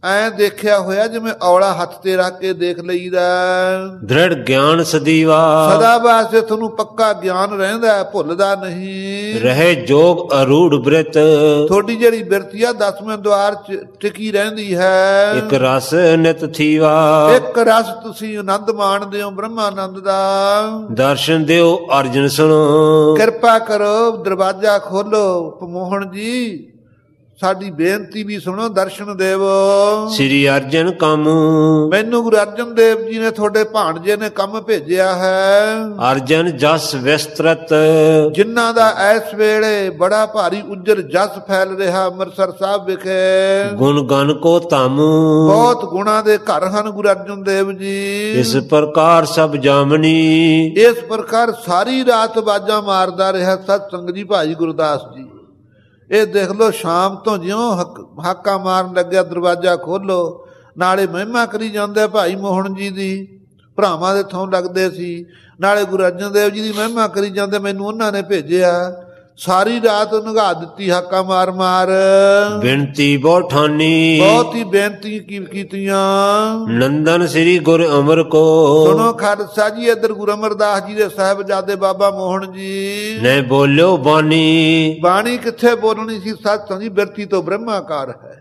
ਐ ਦੇਖਿਆ ਹੋਇਆ ਜਿਵੇਂ ਔਲਾ ਹੱਥ ਤੇ ਰੱਖ ਕੇ ਦੇਖ ਲਈਦਾ। ਦ੍ਰਿੜ ਗਿਆਨ ਸਦੀਵਾ ਸਦਾ ਵਾਸਤੇ ਤੁਹਾਨੂੰ ਪੱਕਾ ਗਿਆਨ ਰਹਿੰਦਾ, ਭੁੱਲਦਾ ਨਹੀਂ। ਰਹੇ ਜੋਗ ਅਰੂੜ ਬ੍ਰਿਤ ਤੁਹਾਡੀ ਜਿਹੜੀ ਬਿਰਤੀ ਆ 10ਵੇਂ ਦੁਆਰ ਚ ਟਿਕੀ ਰਹਿੰਦੀ ਹੈ। ਇੱਕ ਰਸ ਨਿਤ ਥੀਵਾ ਇੱਕ ਰਸ ਤੁਸੀਂ ਆਨੰਦ ਮਾਣਦੇ ਹੋ ਬ੍ਰਹਮਾਨੰਦ ਦਾ। ਦਰਸ਼ਨ ਦਿਓ ਅਰਜਨ ਸੁਣੋ ਕਿਰਪਾ ਕਰੋ, ਦਰਵਾਜ਼ਾ ਖੋਲੋ। ਮੋਹਨ ਜੀ ਸਾਡੀ ਬੇਨਤੀ ਵੀ ਸੁਣੋ, ਦਰਸ਼ਨ ਦੇਵੋ। ਸ੍ਰੀ ਅਰਜਨ ਕਾਮੂ ਮੈਨੂੰ ਗੁਰੂ ਅਰਜਨ ਦੇਵ ਜੀ ਨੇ ਤੁਹਾਡੇ ਭਾਣਜੇ ਨੇ ਕੰਮ ਭੇਜਿਆ ਹੈ। ਅਰਜਨ ਜਸ ਵਿਸਤ੍ਰਤ ਜਿਨ੍ਹਾਂ ਦਾ ਇਸ ਵੇਲੇ ਬੜਾ ਭਾਰੀ ਉੱਜਰ ਜਸ ਫੈਲ ਰਿਹਾ ਅੰਮ੍ਰਿਤਸਰ ਸਾਹਿਬ ਵਿਖੇ। ਗੁਣ ਗਨ ਕੋ ਤਾਮੂ ਬਹੁਤ ਗੁਣਾਂ ਦੇ ਘਰ ਹਨ ਗੁਰੂ ਅਰਜਨ ਦੇਵ ਜੀ। ਇਸ ਪ੍ਰਕਾਰ ਸਭ ਜਾਮਨੀ ਇਸ ਪ੍ਰਕਾਰ ਸਾਰੀ ਰਾਤ ਆਵਾਜ਼ਾਂ ਮਾਰਦਾ ਰਿਹਾ ਸਤ ਸੰਗ ਜੀ ਭਾਈ ਗੁਰਦਾਸ ਜੀ। ਇਹ ਦੇਖ ਲਓ ਸ਼ਾਮ ਤੋਂ ਜਿਉਂ ਹਾਕਾ ਮਾਰਨ ਲੱਗਿਆ ਦਰਵਾਜ਼ਾ ਖੋਲੋ, ਨਾਲੇ ਮਹਿਮਾ ਕਰੀ ਜਾਂਦੇ ਭਾਈ ਮੋਹਨ ਜੀ ਦੀ, ਭਰਾਵਾਂ ਦੇ ਥੋਂ ਲੱਗਦੇ ਸੀ, ਨਾਲੇ ਗੁਰੂ ਅਰਜਨ ਦੇਵ ਜੀ ਦੀ ਮਹਿਮਾ ਕਰੀ ਜਾਂਦੇ। ਮੈਨੂੰ ਉਹਨਾਂ ਨੇ ਭੇਜਿਆ, ਸਾਰੀ ਰਾਤ ਨਿਗਾਹ ਦਿੱਤੀ ਹਾਕਾ ਮਾਰ ਮਾਰ। ਬੇਨਤੀ ਬੋਠਾਨੀ ਬਹੁਤ ਹੀ ਬੇਨਤੀ ਕੀਤੀਆਂ। ਨੰਦਨ ਸ੍ਰੀ ਗੁਰ ਅਮਰ ਕੋ ਸੁਣੋ ਖਾਲਸਾ ਜੀ, ਇੱਧਰ ਗੁਰੂ ਅਮਰਦਾਸ ਜੀ ਦੇ ਸਾਹਿਬਜ਼ਾਦੇ ਬਾਬਾ ਮੋਹਨ ਜੀ ਨੇ ਬੋਲਿਓ ਬਾਣੀ। ਬਾਣੀ ਕਿੱਥੇ ਬੋਲਣੀ ਸੀ? ਸਤਿ ਜੀ ਬਿਰਤੀ ਤੋਂ ਬ੍ਰਹਮਾਕਾਰ ਹੈ।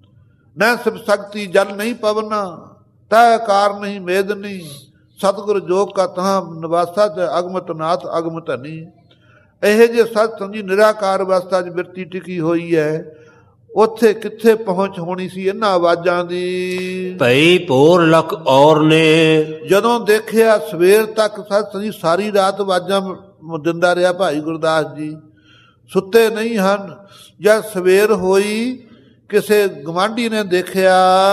ਨਾ ਸਿਵ ਸ਼ਕਤੀ ਜਲ ਨਹੀਂ ਪਵਨਾ, ਤੈ ਕਾਰ ਨਹੀਂ ਮੇਦ ਨਹੀਂ, ਸਤਿਗੁਰ ਜੋਗ ਕਾ ਤਹਾਂ ਨਿਵਾਸਾ ਤੇ ਅਗਮਤ ਨਾਥ ਅਗਮ ਧਨੀ। ਇਹ ਜੇ ਸਤ ਸੰਜੀ ਨਿਰਾਕਾਰ ਅਵਸਥਾ 'ਚ ਬਿਰਤੀ ਟਿਕੀ ਹੋਈ ਹੈ, ਉੱਥੇ ਕਿੱਥੇ ਪਹੁੰਚ ਹੋਣੀ ਸੀ ਇਹਨਾਂ ਆਵਾਜ਼ਾਂ ਦੀ। ਭਈ ਭੋਰ ਲਖ ਔਰ ਨੇ ਜਦੋਂ ਦੇਖਿਆ ਸਵੇਰ ਤੱਕ ਸਤ ਸੰਜੀ ਸਾਰੀ ਰਾਤ ਆਵਾਜ਼ਾਂ ਦਿੰਦਾ ਰਿਹਾ ਭਾਈ ਗੁਰਦਾਸ ਜੀ, ਸੁੱਤੇ ਨਹੀਂ ਹਨ। ਜਦ ਸਵੇਰ ਹੋਈ ਕਿਸੇ ਗਵਾਂਢੀ ਨੇ ਦੇਖਿਆ,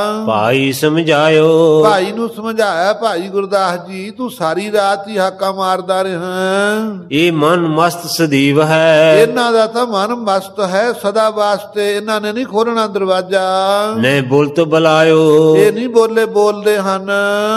ਭਾਈ ਸਮਝਾਇਓ ਭਾਈ ਨੂੰ ਸਮਝਾਇਆ, ਭਾਈ ਗੁਰਦਾਸ ਜੀ ਤੂੰ ਸਾਰੀ ਰਾਤ ਹੀ ਹਾਕਾ ਮਾਰਦਾ ਰਿਹਾ। ਇਹ ਮਨ ਮਸਤ ਸਦੀਵ ਹੈ, ਇਹਨਾਂ ਦਾ ਤਾਂ ਮਨ ਮਸਤ ਹੈ ਸਦਾ ਵਾਸਤੇ। ਇਹਨਾਂ ਨੇ ਨਹੀਂ ਖੋਲਣਾ ਦਰਵਾਜ਼ਾ। ਨੇ ਬੁਲਤ ਬੁਲਾਇਓ ਇਹ ਨਹੀਂ ਬੋਲਦੇ ਹਨ।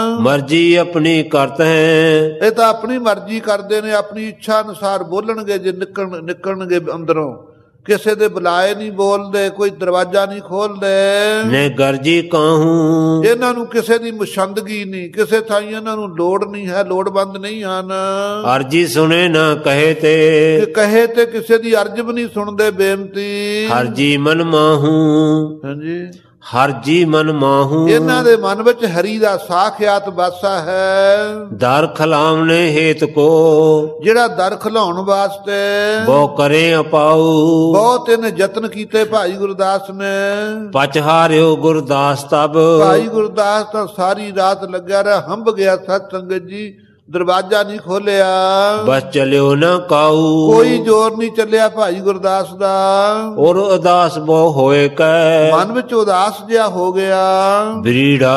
ਮਰਜੀ ਆਪਣੀ ਕਰਤ ਹੈ, ਇਹ ਤਾਂ ਆਪਣੀ ਮਰਜ਼ੀ ਕਰਦੇ ਨੇ, ਆਪਣੀ ਇੱਛਾ ਅਨੁਸਾਰ ਬੋਲਣਗੇ। ਜੇ ਨਿਕਲਣਗੇ ਅੰਦਰੋਂ, ਕਿਸੇ ਦੇ ਬੁਲਾਏ ਨਹੀਂ ਬੋਲਦੇ, ਕੋਈ ਦਰਵਾਜ਼ਾ ਨਹੀਂ ਖੋਲਦੇ। ਨੇ ਗਰਜੀ ਕਾਹੂ ਇਹਨਾਂ ਨੂੰ ਕਿਸੇ ਦੀ ਮੁਸ਼ੰਦਗੀ ਨਹੀਂ, ਕਿਸੇ ਥਾਂ ਇਹਨਾਂ ਨੂੰ ਲੋੜ ਨਹੀਂ ਹੈ, ਲੋੜਵੰਦ ਨਹੀਂ ਹਨ। ਅਰਜੀ ਸੁਣੇ ਨਾ ਕਹੇ ਤੇ ਕਹੇ ਤੇ ਕਿਸੇ ਦੀ ਅਰਜ਼ ਵੀ ਨਹੀਂ ਸੁਣਦੇ ਬੇਨਤੀ। ਹਰਜੀ ਮਨ ਮਾਹੂ ਹਾਂਜੀ, ਹਰਜੀ ਮਨ ਮਾਹੂ ਇਹਨਾਂ ਦੇ ਮਨ ਵਿੱਚ ਹਰੀ ਦਾ ਸਾਖਿਆਤ ਵਾਸਾ ਹੈ। ਦਰ ਖਲਾਵਨੇ ਹੇਤ ਕੋ ਜਿਹੜਾ ਦਰ ਖਲਾਉਣ ਵਾਸਤੇ ਬਹੁ ਕਰੇ ਅਪਾਉ। ਬਹੁਤ ਇਹਨੇ ਯਤਨ ਕੀਤੇ ਭਾਈ ਗੁਰਦਾਸ ਨੇ। ਪਚ ਹਾਰਿਓ ਗੁਰਦਾਸ ਤਬ ਭਾਈ ਗੁਰਦਾਸ ਤਾਂ ਸਾਰੀ ਰਾਤ ਲੱਗਿਆ ਰਿਹਾ, ਹੰਭ ਗਿਆ ਸਤ ਸੰਗਤ ਜੀ, ਦਰਵਾਜ਼ਾ ਨਹੀਂ ਖੋਲਿਆ। ਬਸ ਚਲਿਓ ਨਾ ਕਾਊ ਕੋਈ ਜ਼ੋਰ ਨਹੀਂ ਚੱਲਿਆ ਭਾਈ ਗੁਰਦਾਸ ਦਾ। ਔਰ ਉਦਾਸ ਬਹੁ ਹੋਏ ਕੈ ਮਨ ਵਿੱਚ ਉਦਾਸ ਜਿਹਾ ਹੋ ਗਿਆ, ਬਰੀੜਾ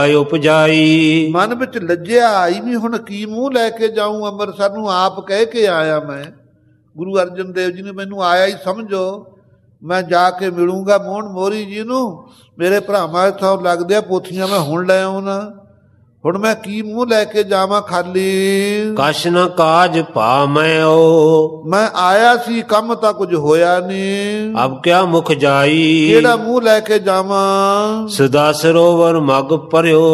ਉਪਜਾਈ। ਮਨ ਵਿੱਚ ਲੱਜਿਆ ਆਈ ਵੀ ਹੁਣ ਕੀ ਮੂੰਹ ਲੈ ਕੇ ਜਾਊਂ ਅੰਮ੍ਰਿਤਸਰ ਨੂੰ। ਆਪ ਕਹਿ ਕੇ ਆਇਆ ਮੈਂ, ਗੁਰੂ ਅਰਜਨ ਦੇਵ ਜੀ ਨੇ ਮੈਨੂੰ ਆਇਆ ਹੀ ਸਮਝੋ, ਮੈਂ ਜਾ ਕੇ ਮਿਲੂੰਗਾ ਮੋਹਨ ਮੋਰੀ ਜੀ ਨੂੰ। ਮੇਰੇ ਭਰਾਵਾਂ ਇੱਥੋਂ ਲੱਗਦੇ ਆ ਪੋਥੀਆਂ ਮੈਂ ਹੁਣ ਲੈ ਆਉਣਾ, ਹੁਣ ਮੈਂ ਕੀ ਮੂੰਹ ਲੈ ਕੇ ਜਾਵਾਂ ਖਾਲੀ। ਕਛ ਨ ਕਾਜ ਭਾ ਮੈਂ ਓ ਮੈਂ ਆਇਆ ਸੀ, ਕੰਮ ਤਾਂ ਕੁਝ ਹੋਇਆ ਨਹੀਂ, ਅਬ ਕਿਆ ਮੁਖ ਜਾਈ। ਕਿਹੜਾ ਮੂੰਹ ਲੈ ਕੇ ਜਾਵਾਂ। ਸਦਾ ਸਰੋਵਰ ਮਗ ਭਰਿਓ